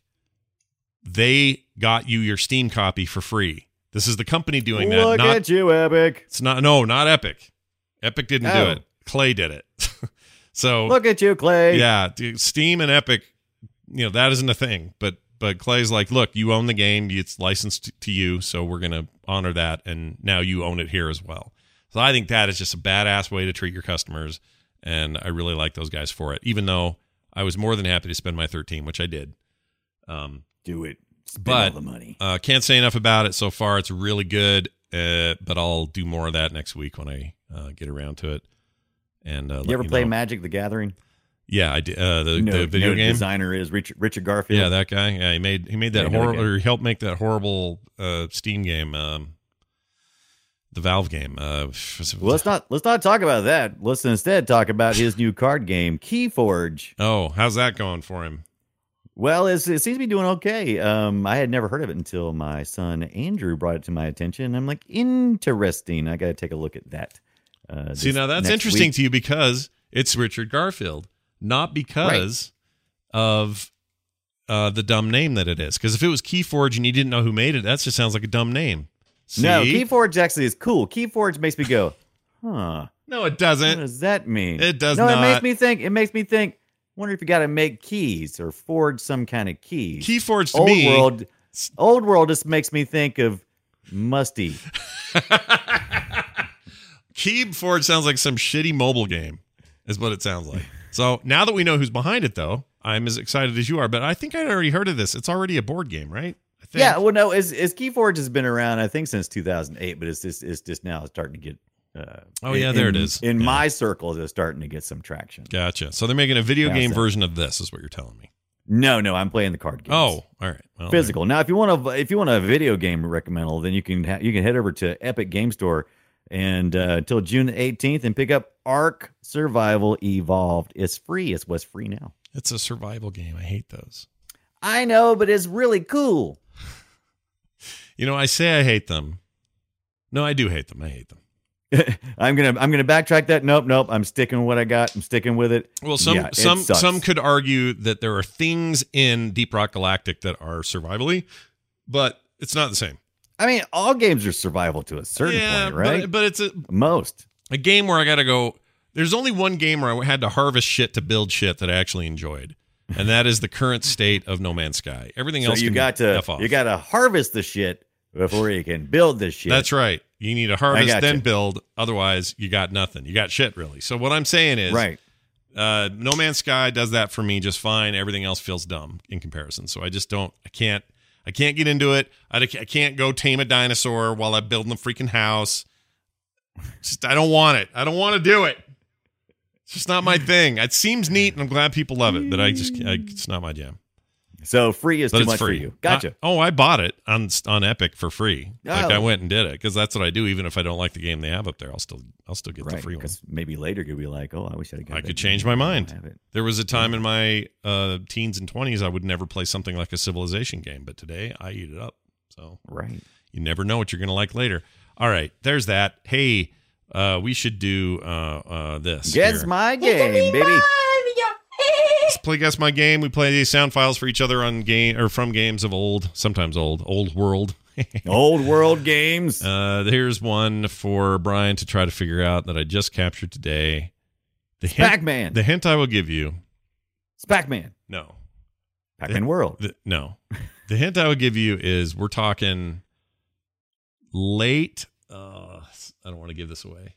Speaker 3: they got you your Steam copy for free. This is the company doing that.
Speaker 5: Look
Speaker 3: not,
Speaker 5: at you, Epic.
Speaker 3: It's not, no, not Epic. Epic didn't do
Speaker 5: Oh.
Speaker 3: it. Clay did it. So
Speaker 5: Look at you, Clay.
Speaker 3: yeah, dude, Steam and Epic, you know, that isn't a thing. But but Clay's like, look, you own the game. It's licensed to you, so we're going to honor that. And now you own it here as well. So I think that is just a badass way to treat your customers. And I really like those guys for it, even though I was more than happy to spend my thirteen, which I did. Um,
Speaker 5: Do it. Spend
Speaker 3: But-
Speaker 5: all the money.
Speaker 3: uh, can't say enough about it so far. It's really good, uh, but I'll do more of that next week when I uh, get around to it. And uh, let
Speaker 5: You ever play
Speaker 3: know.
Speaker 5: Magic the Gathering?
Speaker 3: Yeah, I did. Uh, the,
Speaker 5: No,
Speaker 3: the video
Speaker 5: no
Speaker 3: game
Speaker 5: designer is Richard, Richard Garfield.
Speaker 3: Yeah, that guy. Yeah, he made he made that
Speaker 5: Yeah, I know that
Speaker 3: horrible,
Speaker 5: guy.
Speaker 3: or he helped make that horrible uh, Steam game, um, the Valve game. Uh,
Speaker 5: Well, let's not let's not talk about that. Let's instead talk about his new card game, Keyforge.
Speaker 3: oh, how's that going for him?
Speaker 5: Well, it's, it seems to be doing okay. Um, I had never heard of it until my son Andrew brought it to my attention. And I'm like, interesting. I got to take a look at that. Uh,
Speaker 3: See,
Speaker 5: this
Speaker 3: now that's
Speaker 5: next
Speaker 3: interesting
Speaker 5: week.
Speaker 3: to you because it's Richard Garfield, not because of uh, the dumb name that it is. Because if it was Keyforge and you didn't know who made it, that just sounds like a dumb name. See?
Speaker 5: No, Keyforge actually is cool. Keyforge makes me go, huh?
Speaker 3: No, it
Speaker 5: What
Speaker 3: doesn't.
Speaker 5: does that mean?
Speaker 3: It does
Speaker 5: no,
Speaker 3: not.
Speaker 5: it makes me think. It makes me think. Wonder if you got to make keys or forge some kind of keys.
Speaker 3: Keyforge to
Speaker 5: old
Speaker 3: me.
Speaker 5: world, old world just makes me think of musty.
Speaker 3: Keyforge sounds like some shitty mobile game, is what it sounds like. So now that we know who's behind it, though, I'm as excited as you are. But I think I'd already heard of this. It's already a board game, right? I think.
Speaker 5: Yeah, well, no, it's, it's Keyforge has been around, I think, since two thousand eight, but it's just it's just now starting to get. Uh,
Speaker 3: Oh, yeah,
Speaker 5: in-
Speaker 3: there it is.
Speaker 5: In
Speaker 3: Yeah.
Speaker 5: my circles, it's starting to get some traction.
Speaker 3: Gotcha. So they're making a video
Speaker 5: Yeah,
Speaker 3: game
Speaker 5: so-
Speaker 3: version of this, is what you're telling me.
Speaker 5: No, no, I'm playing the card games.
Speaker 3: Oh, all right. Well,
Speaker 5: Physical. Now, if you want to, if you want a video game recommendal, then you can ha- you can head over to Epic Game Store and uh, until June eighteenth and pick up Ark Survival Evolved. It's free. It's what's free now.
Speaker 3: It's a survival game. I hate those.
Speaker 5: I know, but it's really cool.
Speaker 3: You know, I say I hate them. No, I do hate them. I hate them.
Speaker 5: I'm gonna I'm gonna backtrack that. Nope, nope. I'm sticking with what I got. I'm sticking with it.
Speaker 3: Well, some
Speaker 5: Yeah, it
Speaker 3: some
Speaker 5: sucks.
Speaker 3: some could argue that there are things in Deep Rock Galactic that are survivally, but it's not the same.
Speaker 5: I mean, all games are survival to a certain
Speaker 3: yeah,
Speaker 5: point, right?
Speaker 3: But, but it's a,
Speaker 5: Most.
Speaker 3: a game where I got to go. There's only one game where I had to harvest shit to build shit that I actually enjoyed, and that is the current state of No Man's Sky. Everything
Speaker 5: So
Speaker 3: else
Speaker 5: you
Speaker 3: can
Speaker 5: got to
Speaker 3: F off.
Speaker 5: you got to harvest the shit before you can build the shit.
Speaker 3: That's right. You need to harvest,
Speaker 5: gotcha.
Speaker 3: then build. Otherwise, you got nothing. You got shit, really. So what I'm saying is,
Speaker 5: right.
Speaker 3: uh, No Man's Sky does that for me just fine. Everything else feels dumb in comparison. So I just don't. I can't. I can't get into it. I, I can't go tame a dinosaur while I'm building a freaking house. Just I don't want it. I don't want to do it. It's just not my thing. It seems neat, and I'm glad people love it, but I just I, it's not my jam.
Speaker 5: So free is
Speaker 3: But
Speaker 5: too
Speaker 3: it's
Speaker 5: much
Speaker 3: free.
Speaker 5: for you. Gotcha.
Speaker 3: I- oh, I bought it on on Epic for free. Like
Speaker 5: Oh.
Speaker 3: I went and did it because that's what I do. Even if I don't like the game they have up there, I'll still I'll still get the
Speaker 5: Right,
Speaker 3: free one.
Speaker 5: because maybe later you'll be like, "Oh, I wish I'd got
Speaker 3: I
Speaker 5: that
Speaker 3: could
Speaker 5: game.
Speaker 3: change my
Speaker 5: I don't
Speaker 3: mind.
Speaker 5: have it."
Speaker 3: There was a time in my uh, teens and twenties I would never play something like a Civilization game, but today I eat it up. So
Speaker 5: right.
Speaker 3: You never know what you're going to like later. All right, there's that. Hey, uh, we should do uh, uh, this.
Speaker 5: Guess
Speaker 3: here.
Speaker 5: my game, baby.
Speaker 3: Let's play Guess My Game. We play these sound files for each other on game or from games of old, sometimes old, old world.
Speaker 5: Old world games.
Speaker 3: Uh, here's one for Brian to try to figure out that I just captured today. The hint,
Speaker 5: Pac-Man.
Speaker 3: The hint I will give you.
Speaker 5: It's Pac-Man.
Speaker 3: No.
Speaker 5: Pac-Man
Speaker 3: The-
Speaker 5: World.
Speaker 3: The, no. The hint I would give you is we're talking late. Uh, I don't want to give this away.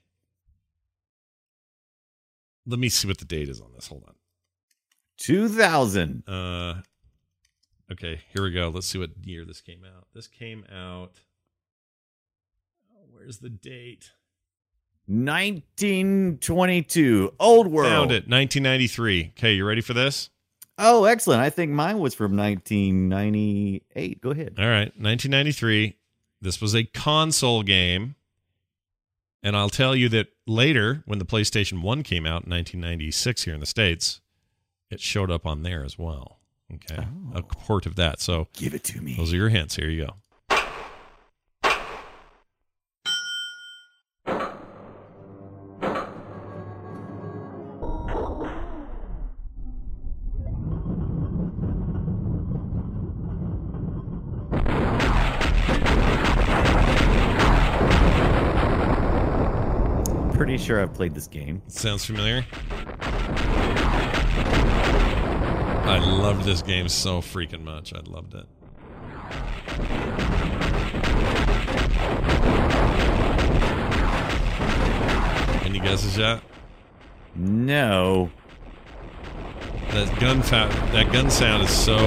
Speaker 3: Let me see what the date is on this. Hold on.
Speaker 5: two thousand.
Speaker 3: Uh, okay, here we go. Let's see what year this came out. This came out. Oh, where's the date?
Speaker 5: nineteen twenty-two. Old World.
Speaker 3: Found it. nineteen ninety-three. Okay, you ready for this?
Speaker 5: Oh, excellent. I think mine was from nineteen ninety-eight. Go ahead.
Speaker 3: All right, nineteen ninety-three. This was a console game. And I'll tell you that later, when the PlayStation one came out in nineteen ninety-six here in the States, it showed up on there as well. Okay.
Speaker 5: Oh.
Speaker 3: A port of that. So
Speaker 5: Give it to me.
Speaker 3: those are your hints. Here you go.
Speaker 5: Pretty sure I've played this game.
Speaker 3: Sounds familiar? I loved this game so freaking much. I loved it. Any guesses yet?
Speaker 5: No.
Speaker 3: That gun fa- that gun sound is so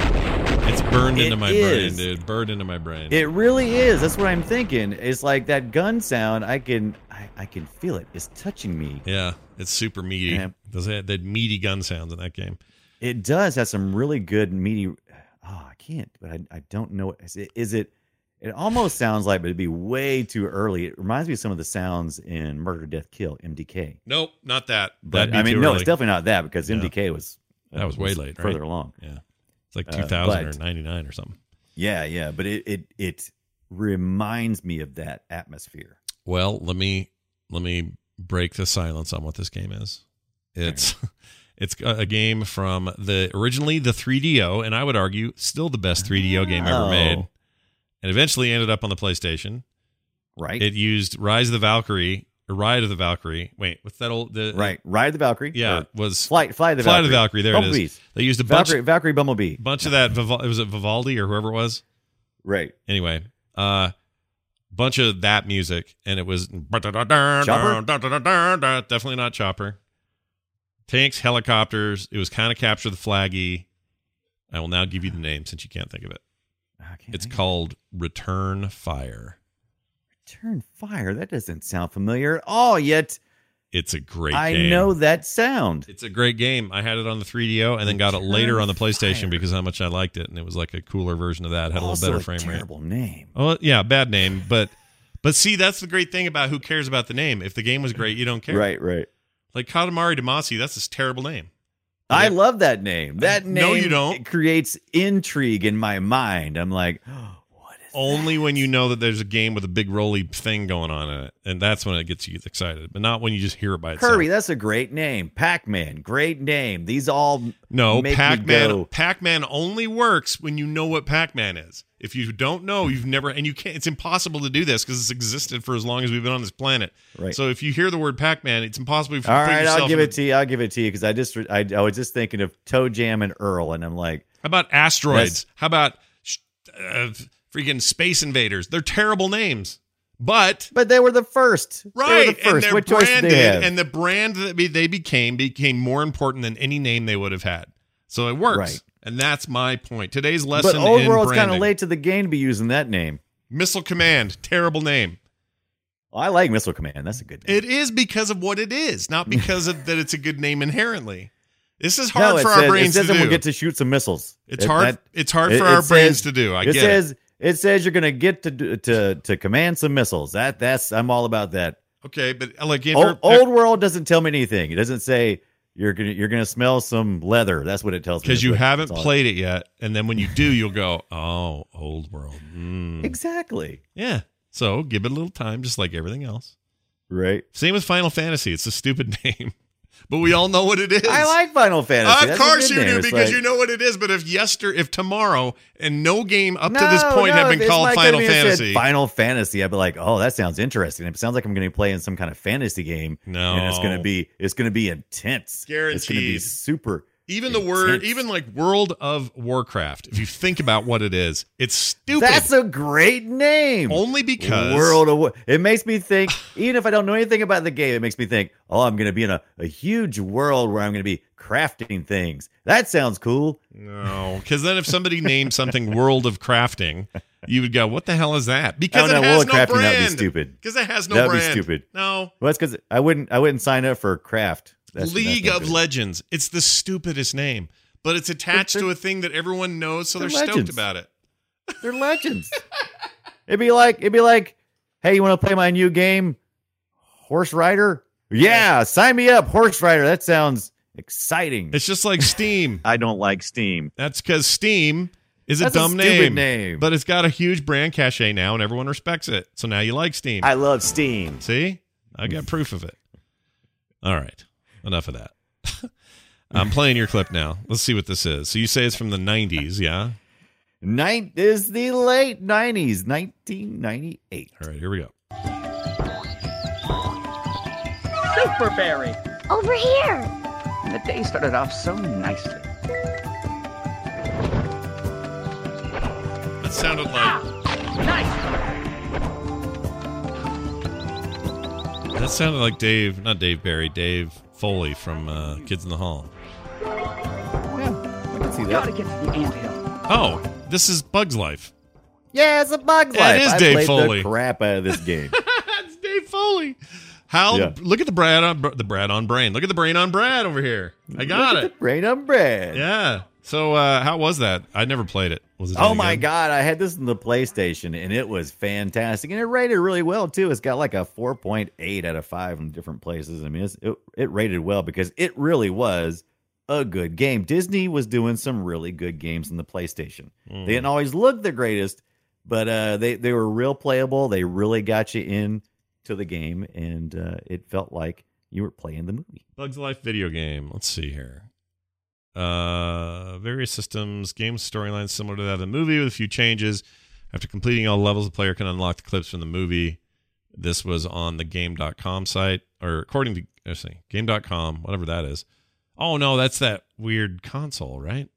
Speaker 3: it's burned
Speaker 5: It
Speaker 3: into my
Speaker 5: is.
Speaker 3: brain, dude. Burned into my brain.
Speaker 5: It really is. That's what I'm thinking. It's like that gun sound. I can, I, I can feel it. It's touching me.
Speaker 3: yeah, it's super meaty.
Speaker 5: Yeah.
Speaker 3: Does it that meaty gun sounds in that game?
Speaker 5: It does have some really good meaty. Oh, I can't, but I, I don't know. Is it, is it? It almost sounds like, but it'd be way too early. It reminds me of some of the sounds in Murder, Death, Kill, M D K.
Speaker 3: Nope, not that.
Speaker 5: But
Speaker 3: That'd be
Speaker 5: I mean,
Speaker 3: too
Speaker 5: no,
Speaker 3: early.
Speaker 5: it's definitely not that because
Speaker 3: Yeah.
Speaker 5: M D K was uh,
Speaker 3: That was way late,
Speaker 5: further
Speaker 3: right?
Speaker 5: along.
Speaker 3: Yeah, it's like
Speaker 5: Uh,
Speaker 3: two thousand
Speaker 5: but-
Speaker 3: or ninety-nine or something.
Speaker 5: Yeah, yeah, but it it it reminds me of that atmosphere.
Speaker 3: Well, let me let me break the silence on what this game is. It's it's a a game from the originally the three D O, and I would argue still the best three D O game ever
Speaker 5: Oh.
Speaker 3: made, and eventually ended up on the PlayStation.
Speaker 5: Right,
Speaker 3: It used Rise of the Valkyrie, or Ride of the Valkyrie. Wait, what's that old? The,
Speaker 5: right. Ride the Valkyrie.
Speaker 3: Yeah,
Speaker 5: Or
Speaker 3: was
Speaker 5: flight, fly the
Speaker 3: Flight
Speaker 5: Valkyrie.
Speaker 3: of the Valkyrie. There it is.
Speaker 5: Bumblebees.
Speaker 3: They used a bunch
Speaker 5: Valkyrie, Valkyrie Bumblebee.
Speaker 3: bunch of that. Vival- was it Vivaldi or whoever it was?
Speaker 5: Right.
Speaker 3: Anyway, uh, bunch of that music, and it was
Speaker 5: Chopper?
Speaker 3: definitely not Chopper. Tanks, helicopters. It was kind of Capture the Flaggy. I will now give you the name since you can't think of it.
Speaker 5: I can't
Speaker 3: It's
Speaker 5: think of
Speaker 3: called Return Fire.
Speaker 5: it. Return Fire. That doesn't sound familiar. Oh, yet
Speaker 3: It's a great
Speaker 5: I
Speaker 3: game.
Speaker 5: know that sound.
Speaker 3: It's a great game. I had it on the three D O and then got it later on the
Speaker 5: Return
Speaker 3: PlayStation
Speaker 5: Fire.
Speaker 3: because how much I liked it, and it was like a cooler version of that. It had
Speaker 5: Also
Speaker 3: a little better
Speaker 5: a
Speaker 3: frame rate.
Speaker 5: terrible name.
Speaker 3: Oh yeah, bad name, but but see, that's the great thing about who cares about the name. If the game was great, you don't care.
Speaker 5: Right, right.
Speaker 3: Like Katamari Damacy, that's a terrible name.
Speaker 5: I
Speaker 3: Yeah.
Speaker 5: love that name. That name
Speaker 3: No, you don't.
Speaker 5: it creates intrigue in my mind. I'm like, oh, what is
Speaker 3: Only when you know that there's a game with a big roly thing going on in it, and that's when it gets you excited. But not when you just hear it by itself.
Speaker 5: Kirby? That's a great name. Pac-Man, great name. These all
Speaker 3: No,
Speaker 5: make me
Speaker 3: Pac-Man.
Speaker 5: go-
Speaker 3: Pac-Man only works when you know what Pac-Man is. If you don't know, you've never, and you can't. It's impossible to do this because it's existed for as long as we've been on this planet.
Speaker 5: Right.
Speaker 3: So if you hear the word Pac-Man, it's impossible. For
Speaker 5: All
Speaker 3: you to put
Speaker 5: right,
Speaker 3: yourself
Speaker 5: I'll give
Speaker 3: in-
Speaker 5: it to you. I'll give it to you because I just I, I was just thinking of Toe Jam and Earl, and I'm like,
Speaker 3: How about asteroids?
Speaker 5: That's-
Speaker 3: How about sh- uh, freaking Space Invaders? They're terrible names, but
Speaker 5: but they were the first.
Speaker 3: right,
Speaker 5: they were the
Speaker 3: and
Speaker 5: first.
Speaker 3: they're
Speaker 5: What choice did
Speaker 3: branded,
Speaker 5: they have?
Speaker 3: and the brand that be- they became became more important than any name they would have had. So it works,
Speaker 5: Right.
Speaker 3: and that's my point. Today's lesson
Speaker 5: but Old
Speaker 3: in
Speaker 5: World's kind
Speaker 3: branding.
Speaker 5: of late to the game to be using that name.
Speaker 3: Missile Command, terrible name.
Speaker 5: Well, I like Missile Command. That's a good name.
Speaker 3: It is because of what it is, not because of that it's a good name inherently. This is hard
Speaker 5: no, it
Speaker 3: for
Speaker 5: says,
Speaker 3: our brains
Speaker 5: it says
Speaker 3: to
Speaker 5: that
Speaker 3: do.
Speaker 5: we'll get to shoot some missiles.
Speaker 3: it's
Speaker 5: It-
Speaker 3: hard.
Speaker 5: that-
Speaker 3: it's hard
Speaker 5: it-
Speaker 3: for
Speaker 5: it
Speaker 3: our brains
Speaker 5: says-
Speaker 3: to do. I
Speaker 5: it
Speaker 3: get
Speaker 5: says
Speaker 3: it.
Speaker 5: it says you're going to get to do- to to command some missiles. That that's I'm all about that.
Speaker 3: Okay, but like if
Speaker 5: Old,
Speaker 3: you're-
Speaker 5: Old World doesn't tell me anything. It doesn't say you're gonna you're gonna smell some leather. That's what it tells me.
Speaker 3: Because you
Speaker 5: what,
Speaker 3: haven't played it yet, and then when you do, you'll go, "Oh, Old World." Mm.
Speaker 5: Exactly.
Speaker 3: Yeah. So give it a little time, just like everything else.
Speaker 5: Right.
Speaker 3: Same with Final Fantasy. It's a stupid name, but we all know what it is.
Speaker 5: I like Final Fantasy.
Speaker 3: Of
Speaker 5: That's
Speaker 3: course you
Speaker 5: name.
Speaker 3: do,
Speaker 5: It's
Speaker 3: because
Speaker 5: like,
Speaker 3: you know what it is. But if yester, if tomorrow, and no game up
Speaker 5: no,
Speaker 3: to this point
Speaker 5: no,
Speaker 3: had been
Speaker 5: it's
Speaker 3: called
Speaker 5: like
Speaker 3: Final
Speaker 5: if it said
Speaker 3: Fantasy,
Speaker 5: Final Fantasy, I'd be like, oh, that sounds interesting. It sounds like I'm going to be playing some kind of fantasy game.
Speaker 3: No.
Speaker 5: and it's going to be it's going to be intense. It's going to be
Speaker 3: Guaranteed.
Speaker 5: super.
Speaker 3: even the
Speaker 5: intense.
Speaker 3: word, even like World of Warcraft. If you think about what it is, it's stupid.
Speaker 5: That's a great name.
Speaker 3: Only because
Speaker 5: World of War. It makes me think, even if I don't know anything about the game, it makes me think, oh, I'm going to be in a, a huge world where I'm going to be crafting things. That sounds cool.
Speaker 3: No, because then if somebody named something World of Crafting, you would go, "What the hell is that?" Because
Speaker 5: Oh,
Speaker 3: it
Speaker 5: no,
Speaker 3: has
Speaker 5: World
Speaker 3: no
Speaker 5: of Crafting,
Speaker 3: brand.
Speaker 5: that'd be stupid.
Speaker 3: Because it has no
Speaker 5: That'd be
Speaker 3: brand.
Speaker 5: stupid.
Speaker 3: No.
Speaker 5: Well, that's because I wouldn't I wouldn't sign up for craft. That's,
Speaker 3: League
Speaker 5: that's not
Speaker 3: of
Speaker 5: good.
Speaker 3: Legends. It's the stupidest name, but it's attached
Speaker 5: They're-
Speaker 3: to a thing that everyone knows, so they're,
Speaker 5: they're
Speaker 3: stoked
Speaker 5: legends.
Speaker 3: about it.
Speaker 5: They're legends. it'd be like it'd be like, hey, you want to play my new game, Horse Rider? Yeah, sign me up, Horse Rider. That sounds exciting.
Speaker 3: It's just like Steam.
Speaker 5: I don't like Steam.
Speaker 3: That's because Steam is a
Speaker 5: That's a
Speaker 3: dumb
Speaker 5: stupid
Speaker 3: name,
Speaker 5: name.
Speaker 3: but it's got a huge brand cachet now, and everyone respects it. So now you like Steam.
Speaker 5: I love Steam.
Speaker 3: See, I got proof of it. All right, enough of that. I'm playing your clip now. Let's see what this is. So you say it's from the nineties, yeah?
Speaker 5: Night is the late nineties, nineteen ninety-eight.
Speaker 3: All right, here we go.
Speaker 6: Super Berry.
Speaker 7: Over here.
Speaker 6: And the day started off so nicely.
Speaker 3: That sounded like
Speaker 6: Nice.
Speaker 3: that sounded like Dave, not Dave Barry, Dave Foley from uh, Kids in the Hall.
Speaker 5: Yeah, I can see
Speaker 6: We gotta
Speaker 5: that.
Speaker 6: get to the anthill.
Speaker 3: Oh, this is Bug's Life.
Speaker 5: Yeah, it's a Bug's
Speaker 3: Yeah, it
Speaker 5: Life.
Speaker 3: is
Speaker 5: I
Speaker 3: Dave
Speaker 5: played
Speaker 3: Foley.
Speaker 5: the crap out of this game.
Speaker 3: That's Dave Foley. How?
Speaker 5: Yeah.
Speaker 3: Look at the Brad on the Brad on brain. Look at the brain on Brad over here. I got
Speaker 5: Look at
Speaker 3: it.
Speaker 5: the brain on bread.
Speaker 3: Yeah. So uh, how was that? I never played it. Was it?
Speaker 5: Oh
Speaker 3: any
Speaker 5: my
Speaker 3: good?
Speaker 5: god, I had this in the PlayStation and it was fantastic. And it rated really well too. It's got like a four point eight out of five in different places. I mean, it's, it it rated well because it really was a good game. Disney was doing some really good games in the PlayStation.
Speaker 3: Mm.
Speaker 5: They didn't always look the greatest, but uh, they they were real playable. They really got you in to the game, and uh, it felt like you were playing the movie.
Speaker 3: Bug's Life video game. Let's see here. Uh, various systems, game storylines similar to that of the movie with a few changes. After completing all levels, the player can unlock the clips from the movie. This was on the game dot com site, or according to let's see, game dot com, whatever that is. Oh no, that's that weird console, right?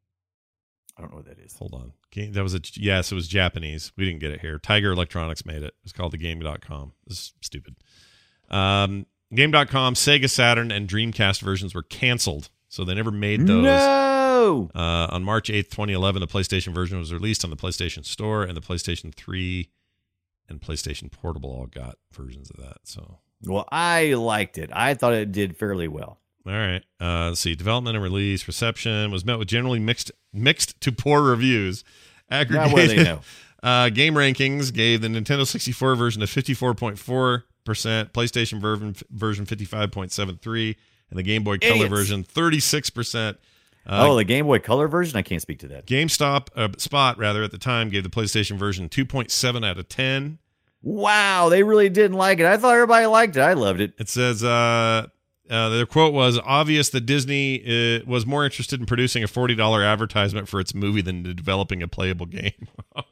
Speaker 5: I don't know what that is.
Speaker 3: Hold on. Game, that was a yes, it was Japanese. We didn't get it here. Tiger Electronics made it. It's called the game dot com. This is stupid. Um, game dot com, Sega Saturn, and Dreamcast versions were canceled, so they never made those.
Speaker 5: No.
Speaker 3: Uh, on March eighth, twenty eleven, the PlayStation version was released on the PlayStation Store, and the PlayStation three and PlayStation Portable all got versions of that. So,
Speaker 5: Well, I liked it. I thought it did fairly well.
Speaker 3: all right. Uh, let's see. Development and release reception was met with generally mixed mixed to poor reviews.
Speaker 5: Now, what do
Speaker 3: Aggregated
Speaker 5: they know?
Speaker 3: uh, game rankings gave the Nintendo sixty-four version a fifty-four point four percent, PlayStation version version fifty-five point seven three, and the Game Boy Color
Speaker 5: Idiots.
Speaker 3: version thirty-six percent. Uh,
Speaker 5: Oh, the Game Boy Color version? I can't speak to that.
Speaker 3: GameStop uh, Spot rather at the time gave the PlayStation version two point seven out of ten.
Speaker 5: Wow, they really didn't like it. I thought everybody liked it. I loved it.
Speaker 3: It says uh, uh, their quote was obvious that Disney uh, was more interested in producing a forty dollars advertisement for its movie than to developing a playable game.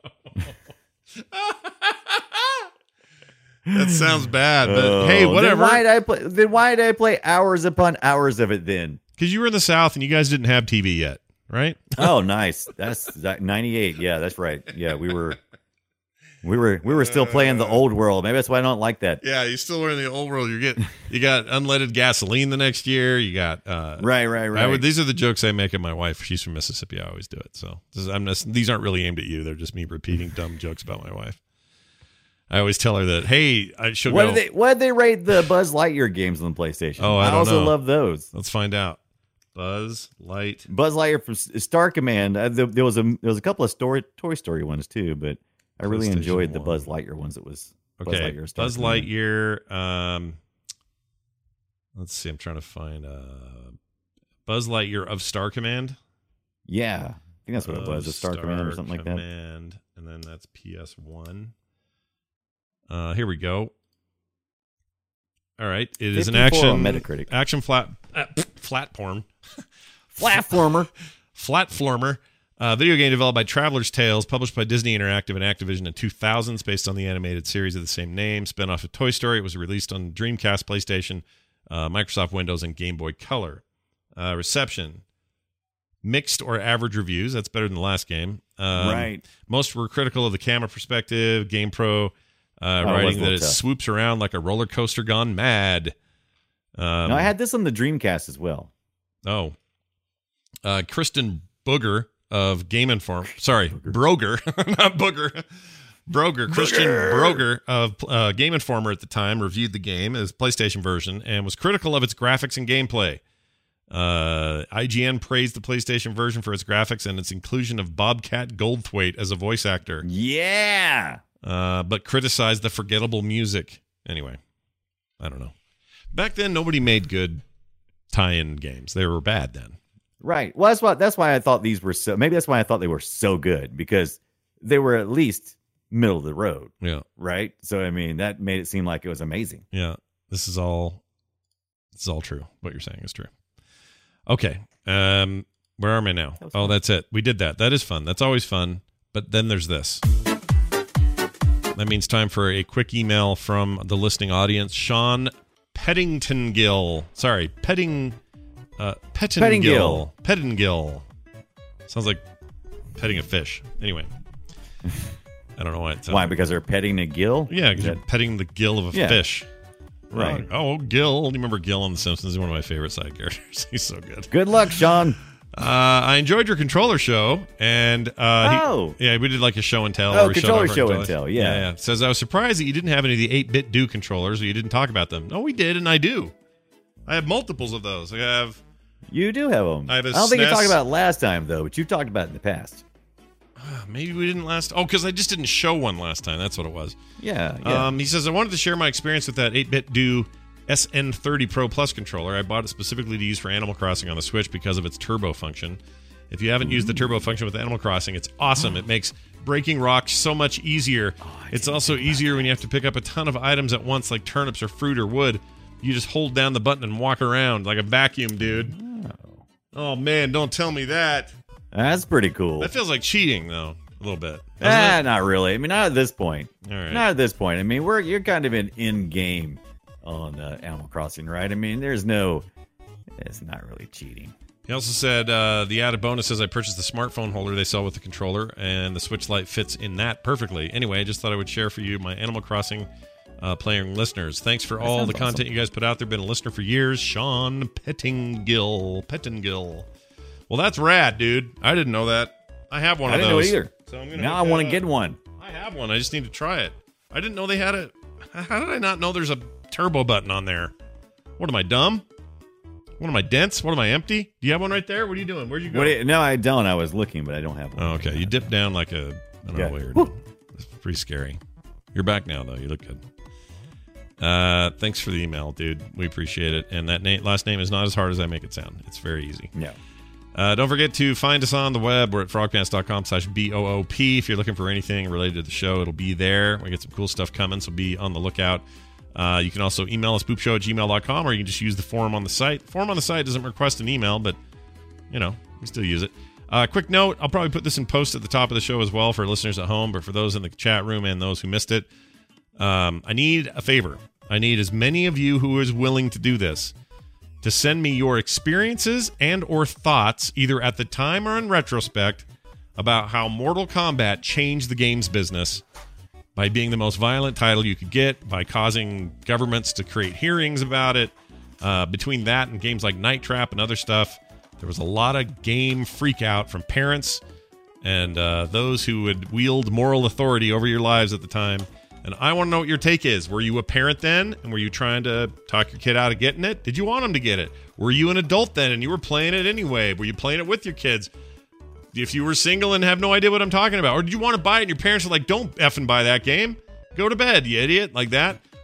Speaker 3: That sounds bad, but
Speaker 5: Oh,
Speaker 3: hey, whatever.
Speaker 5: Then why did I play? Then why did I play hours upon hours of it? Then.
Speaker 3: Because you were in the South and you guys didn't have T V yet, right?
Speaker 5: Oh, nice. That's ninety-eight. Yeah, that's right. Yeah, we were, we were, we were still playing the old world. Maybe that's why I don't like that.
Speaker 3: Yeah, you still were in the old world. You get you got unleaded gasoline the next year. You got uh,
Speaker 5: Right, right, right.
Speaker 3: I would, these are the jokes I make at my wife. She's from Mississippi. I always do it. So this is, I'm just, these aren't really aimed at you. They're just me repeating dumb jokes about my wife. I always tell her that, hey, I should
Speaker 5: What
Speaker 3: go.
Speaker 5: did they? What did they rate the Buzz Lightyear games on the PlayStation?
Speaker 3: Oh, I don't
Speaker 5: also
Speaker 3: know.
Speaker 5: love those.
Speaker 3: Let's find out. Buzz Light.
Speaker 5: Buzz Lightyear from S- Star Command. Uh, there, there was a there was a couple of story Toy Story ones too, but I really
Speaker 3: PlayStation
Speaker 5: enjoyed the
Speaker 3: one.
Speaker 5: Buzz Lightyear ones. It was Buzz
Speaker 3: Okay,
Speaker 5: Lightyear. Star
Speaker 3: Buzz
Speaker 5: Command.
Speaker 3: Lightyear. Um, Let's see. I'm trying to find uh, Buzz Lightyear of Star Command.
Speaker 5: Yeah, I think that's what it was. A Star,
Speaker 3: Star
Speaker 5: Command or something
Speaker 3: Command,
Speaker 5: like that.
Speaker 3: And then that's P S one. Uh, here we go. All right. It is an
Speaker 5: fifty-four
Speaker 3: action
Speaker 5: on Metacritic.
Speaker 3: action flat uh, flat porn.
Speaker 5: Platformer.
Speaker 3: Flatformer. Uh, video game developed by Traveler's Tales, published by Disney Interactive and Activision in two thousands, based on the animated series of the same name, spin off of Toy Story. It was released on Dreamcast, PlayStation, uh, Microsoft Windows, and Game Boy Color. Uh, reception. Mixed or average reviews. That's better than the last game. Um,
Speaker 5: Right.
Speaker 3: Most were critical of the camera perspective. GamePro uh,
Speaker 5: Oh, it was
Speaker 3: writing
Speaker 5: a
Speaker 3: that
Speaker 5: little
Speaker 3: it
Speaker 5: tough.
Speaker 3: swoops around like a roller coaster gone mad. Um,
Speaker 5: No, I had this on the Dreamcast as well.
Speaker 3: Oh. Uh, Kristen Booger of Game Informer. Sorry, Broger, not Booger. Broger. Christian Broger of uh, Game Informer at the time reviewed the game as PlayStation version and was critical of its graphics and gameplay. Uh, I G N praised the PlayStation version for its graphics and its inclusion of Bobcat Goldthwait as a voice actor,
Speaker 5: Yeah.
Speaker 3: uh, but criticized the forgettable music. Anyway, I don't know. Back then, nobody made good tie-in games. They were bad then.
Speaker 5: Right. Well, that's why that's why I thought these were so. Maybe that's why I thought they were so good, because they were at least middle of the road.
Speaker 3: Yeah.
Speaker 5: Right. So I mean, that made it seem like it was amazing.
Speaker 3: Yeah, this is all this is all true. What you're saying is true. Okay. Um, where am I now?
Speaker 5: That was
Speaker 3: Oh,
Speaker 5: fun.
Speaker 3: that's it. We did that. That is fun. That's always fun. But then there's this. That means time for a quick email from the listening audience. Sean Pettingtongill. Sorry, Petting uh Pettingill. Pettingill. Sounds like petting a fish. Anyway. I don't know why it sounds
Speaker 5: Why?
Speaker 3: like-
Speaker 5: Because they're petting a gill.
Speaker 3: Yeah, because
Speaker 5: Is
Speaker 3: you're
Speaker 5: that-
Speaker 3: petting the gill of a
Speaker 5: Yeah.
Speaker 3: fish.
Speaker 5: Right.
Speaker 3: Oh, Gil. You remember Gil on The Simpsons? He's one of my favorite side characters. He's so good.
Speaker 5: Good luck, Sean.
Speaker 3: Uh, I enjoyed your controller show. And uh, he-
Speaker 5: Oh.
Speaker 3: yeah, we did like a show and tell.
Speaker 5: Oh,
Speaker 3: where we showed
Speaker 5: controller
Speaker 3: off our
Speaker 5: show and
Speaker 3: controllers.
Speaker 5: tell, yeah.
Speaker 3: yeah. Says, I was surprised that you didn't have any of the eight-bit do controllers, or you didn't talk about them. No, we did, and I do. I have multiples of those. I have...
Speaker 5: You do have them.
Speaker 3: I have a
Speaker 5: don't think you
Speaker 3: S N E S.
Speaker 5: talked about it last time though, but you've talked about it in the past.
Speaker 3: Maybe we didn't last... Oh, because I just didn't show one last time. That's what it was.
Speaker 5: Yeah. Yeah.
Speaker 3: Um, he says, I wanted to share my experience with that eight-bit do S N thirty Pro Plus controller. I bought it specifically to use for Animal Crossing on the Switch because of its turbo function. If you haven't used the turbo function with Animal Crossing, it's awesome. It makes breaking rocks so much easier. It's also easier when you have to pick up a ton of items at once, like turnips or fruit or wood. You just hold down the button and walk around like a vacuum, dude. Oh, man, don't tell me that.
Speaker 5: That's pretty cool.
Speaker 3: That feels like cheating, though, a little bit. doesn't
Speaker 5: Ah,
Speaker 3: it?
Speaker 5: not really. I mean, not at this point.
Speaker 3: All right.
Speaker 5: Not at this point. I mean, we're you're kind of in in game on uh, Animal Crossing, right? I mean, there's no. It's not really cheating.
Speaker 3: He also said uh, the added bonus is I purchased the smartphone holder they sell with the controller, and the Switch Lite fits in that perfectly. Anyway, I just thought I would share for you, my Animal Crossing uh, playing listeners. Thanks for
Speaker 5: That
Speaker 3: all
Speaker 5: sounds
Speaker 3: the content
Speaker 5: awesome.
Speaker 3: you guys put out there. Been a listener for years. Sean Pettingill. Pettingill. Well, that's rad, dude. I didn't know that. I have one
Speaker 5: I
Speaker 3: of
Speaker 5: didn't know
Speaker 3: those.
Speaker 5: it either.
Speaker 3: So I'm gonna
Speaker 5: Now I
Speaker 3: hook
Speaker 5: want
Speaker 3: that
Speaker 5: to get
Speaker 3: up.
Speaker 5: one.
Speaker 3: I have one. I just need to try it. I didn't know they had a. How did I not know there's a turbo button on there? What am I, dumb? What am I, dense? What am I, empty? Do you have one right there? What are you doing? Where'd you go?
Speaker 5: What do you- no, I don't. I was looking, but I don't have one.
Speaker 3: Oh, okay. You dip down like a. I don't know
Speaker 5: Okay.
Speaker 3: what you're
Speaker 5: Woo.
Speaker 3: doing. It's pretty scary. You're back now, though. You look good. Uh, thanks for the email, dude. We appreciate it. And that name, last name is not as hard as I make it sound. It's very easy.
Speaker 5: No.
Speaker 3: Uh, don't forget to find us on the web. We're at frogpants.com slash B O O P. If you're looking for anything related to the show, it'll be there. We get some cool stuff coming, so be on the lookout. Uh, you can also email us, boopshow at gmail dot com, or you can just use the form on the site. The form on the site doesn't request an email, but, you know, we still use it. Uh, quick note, I'll probably put this in post at the top of the show as well for listeners at home, but for those in the chat room and those who missed it, um, I need a favor. I need as many of you who is willing to do this to send me your experiences and or thoughts, either at the time or in retrospect, about how Mortal Kombat changed the games business by being the most violent title you could get, by causing governments to create hearings about it. Uh, between that and games like Night Trap and other stuff, there was a lot of game freak out from parents and uh, those who would wield moral authority over your lives at the time. And I want to know what your take is. Were you a parent then? And were you trying to talk your kid out of getting it? Did you want him to get it? Were you an adult then and you were playing it anyway? Were you playing it with your kids? If you were single and have no idea what I'm talking about. Or did you want to buy it and your parents were like, don't effing buy that game. Go to bed, you idiot. Like that.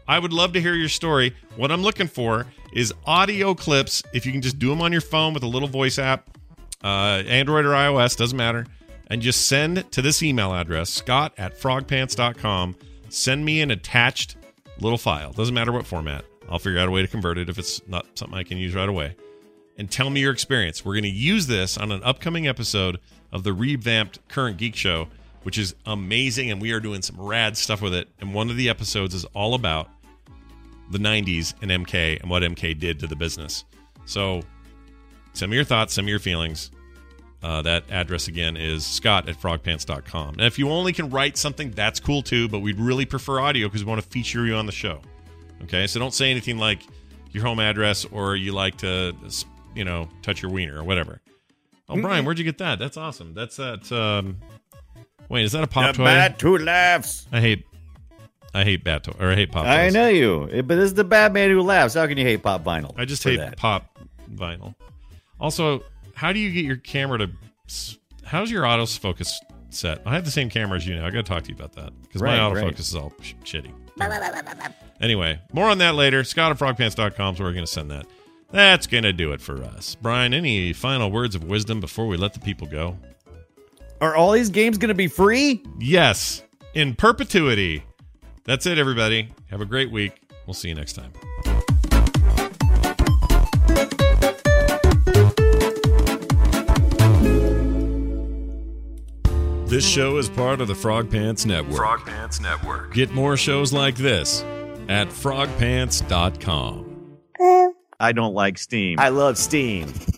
Speaker 3: I would love to hear your story. What I'm looking for is audio clips. If you can just do them on your phone with a little voice app, uh, Android or iOS, doesn't matter. And just send to this email address, scott at frog pants dot com. Send me an attached little file. Doesn't matter what format. I'll figure out a way to convert it if it's not something I can use right away. And tell me your experience. We're going to use this on an upcoming episode of the revamped Current Geek Show, which is amazing, and we are doing some rad stuff with it. And one of the episodes is all about the nineties and M K and what M K did to the business. So send me your thoughts, send me your feelings. Uh, that address again is scott at frog pants dot com. And if you only can write something, that's cool too, but we'd really prefer audio because we want to feature you on the show. Okay, so don't say anything like your home address or you like to, you know, touch your wiener or whatever. Oh, Brian, where'd you get that? That's awesome. That's that. Um, wait, is that a pop
Speaker 5: the
Speaker 3: toy?
Speaker 5: Bat Who Laughs.
Speaker 3: I hate, I hate bat toy or I hate pop toys.
Speaker 5: I know you, but this is the Batman Who Laughs. How can you hate pop vinyl?
Speaker 3: I just
Speaker 5: for
Speaker 3: hate
Speaker 5: that?
Speaker 3: pop vinyl. Also, how do you get your camera to? How's your autofocus set? I have the same camera as you now. I got to talk to you about that because
Speaker 5: Right,
Speaker 3: my autofocus
Speaker 5: right.
Speaker 3: is all sh- shitty. Anyway, more on that later. scott at frog pants dot com is where we're going to send that. That's going to do it for us. Brian, any final words of wisdom before we let the people go?
Speaker 5: Are all these games going to be free?
Speaker 3: Yes, in perpetuity. That's it, everybody. Have a great week. We'll see you next time. This show is part of the Frog Pants Network.
Speaker 7: Frog Pants Network.
Speaker 3: Get more shows like this at frog pants dot com.
Speaker 5: I don't like Steam. I love Steam.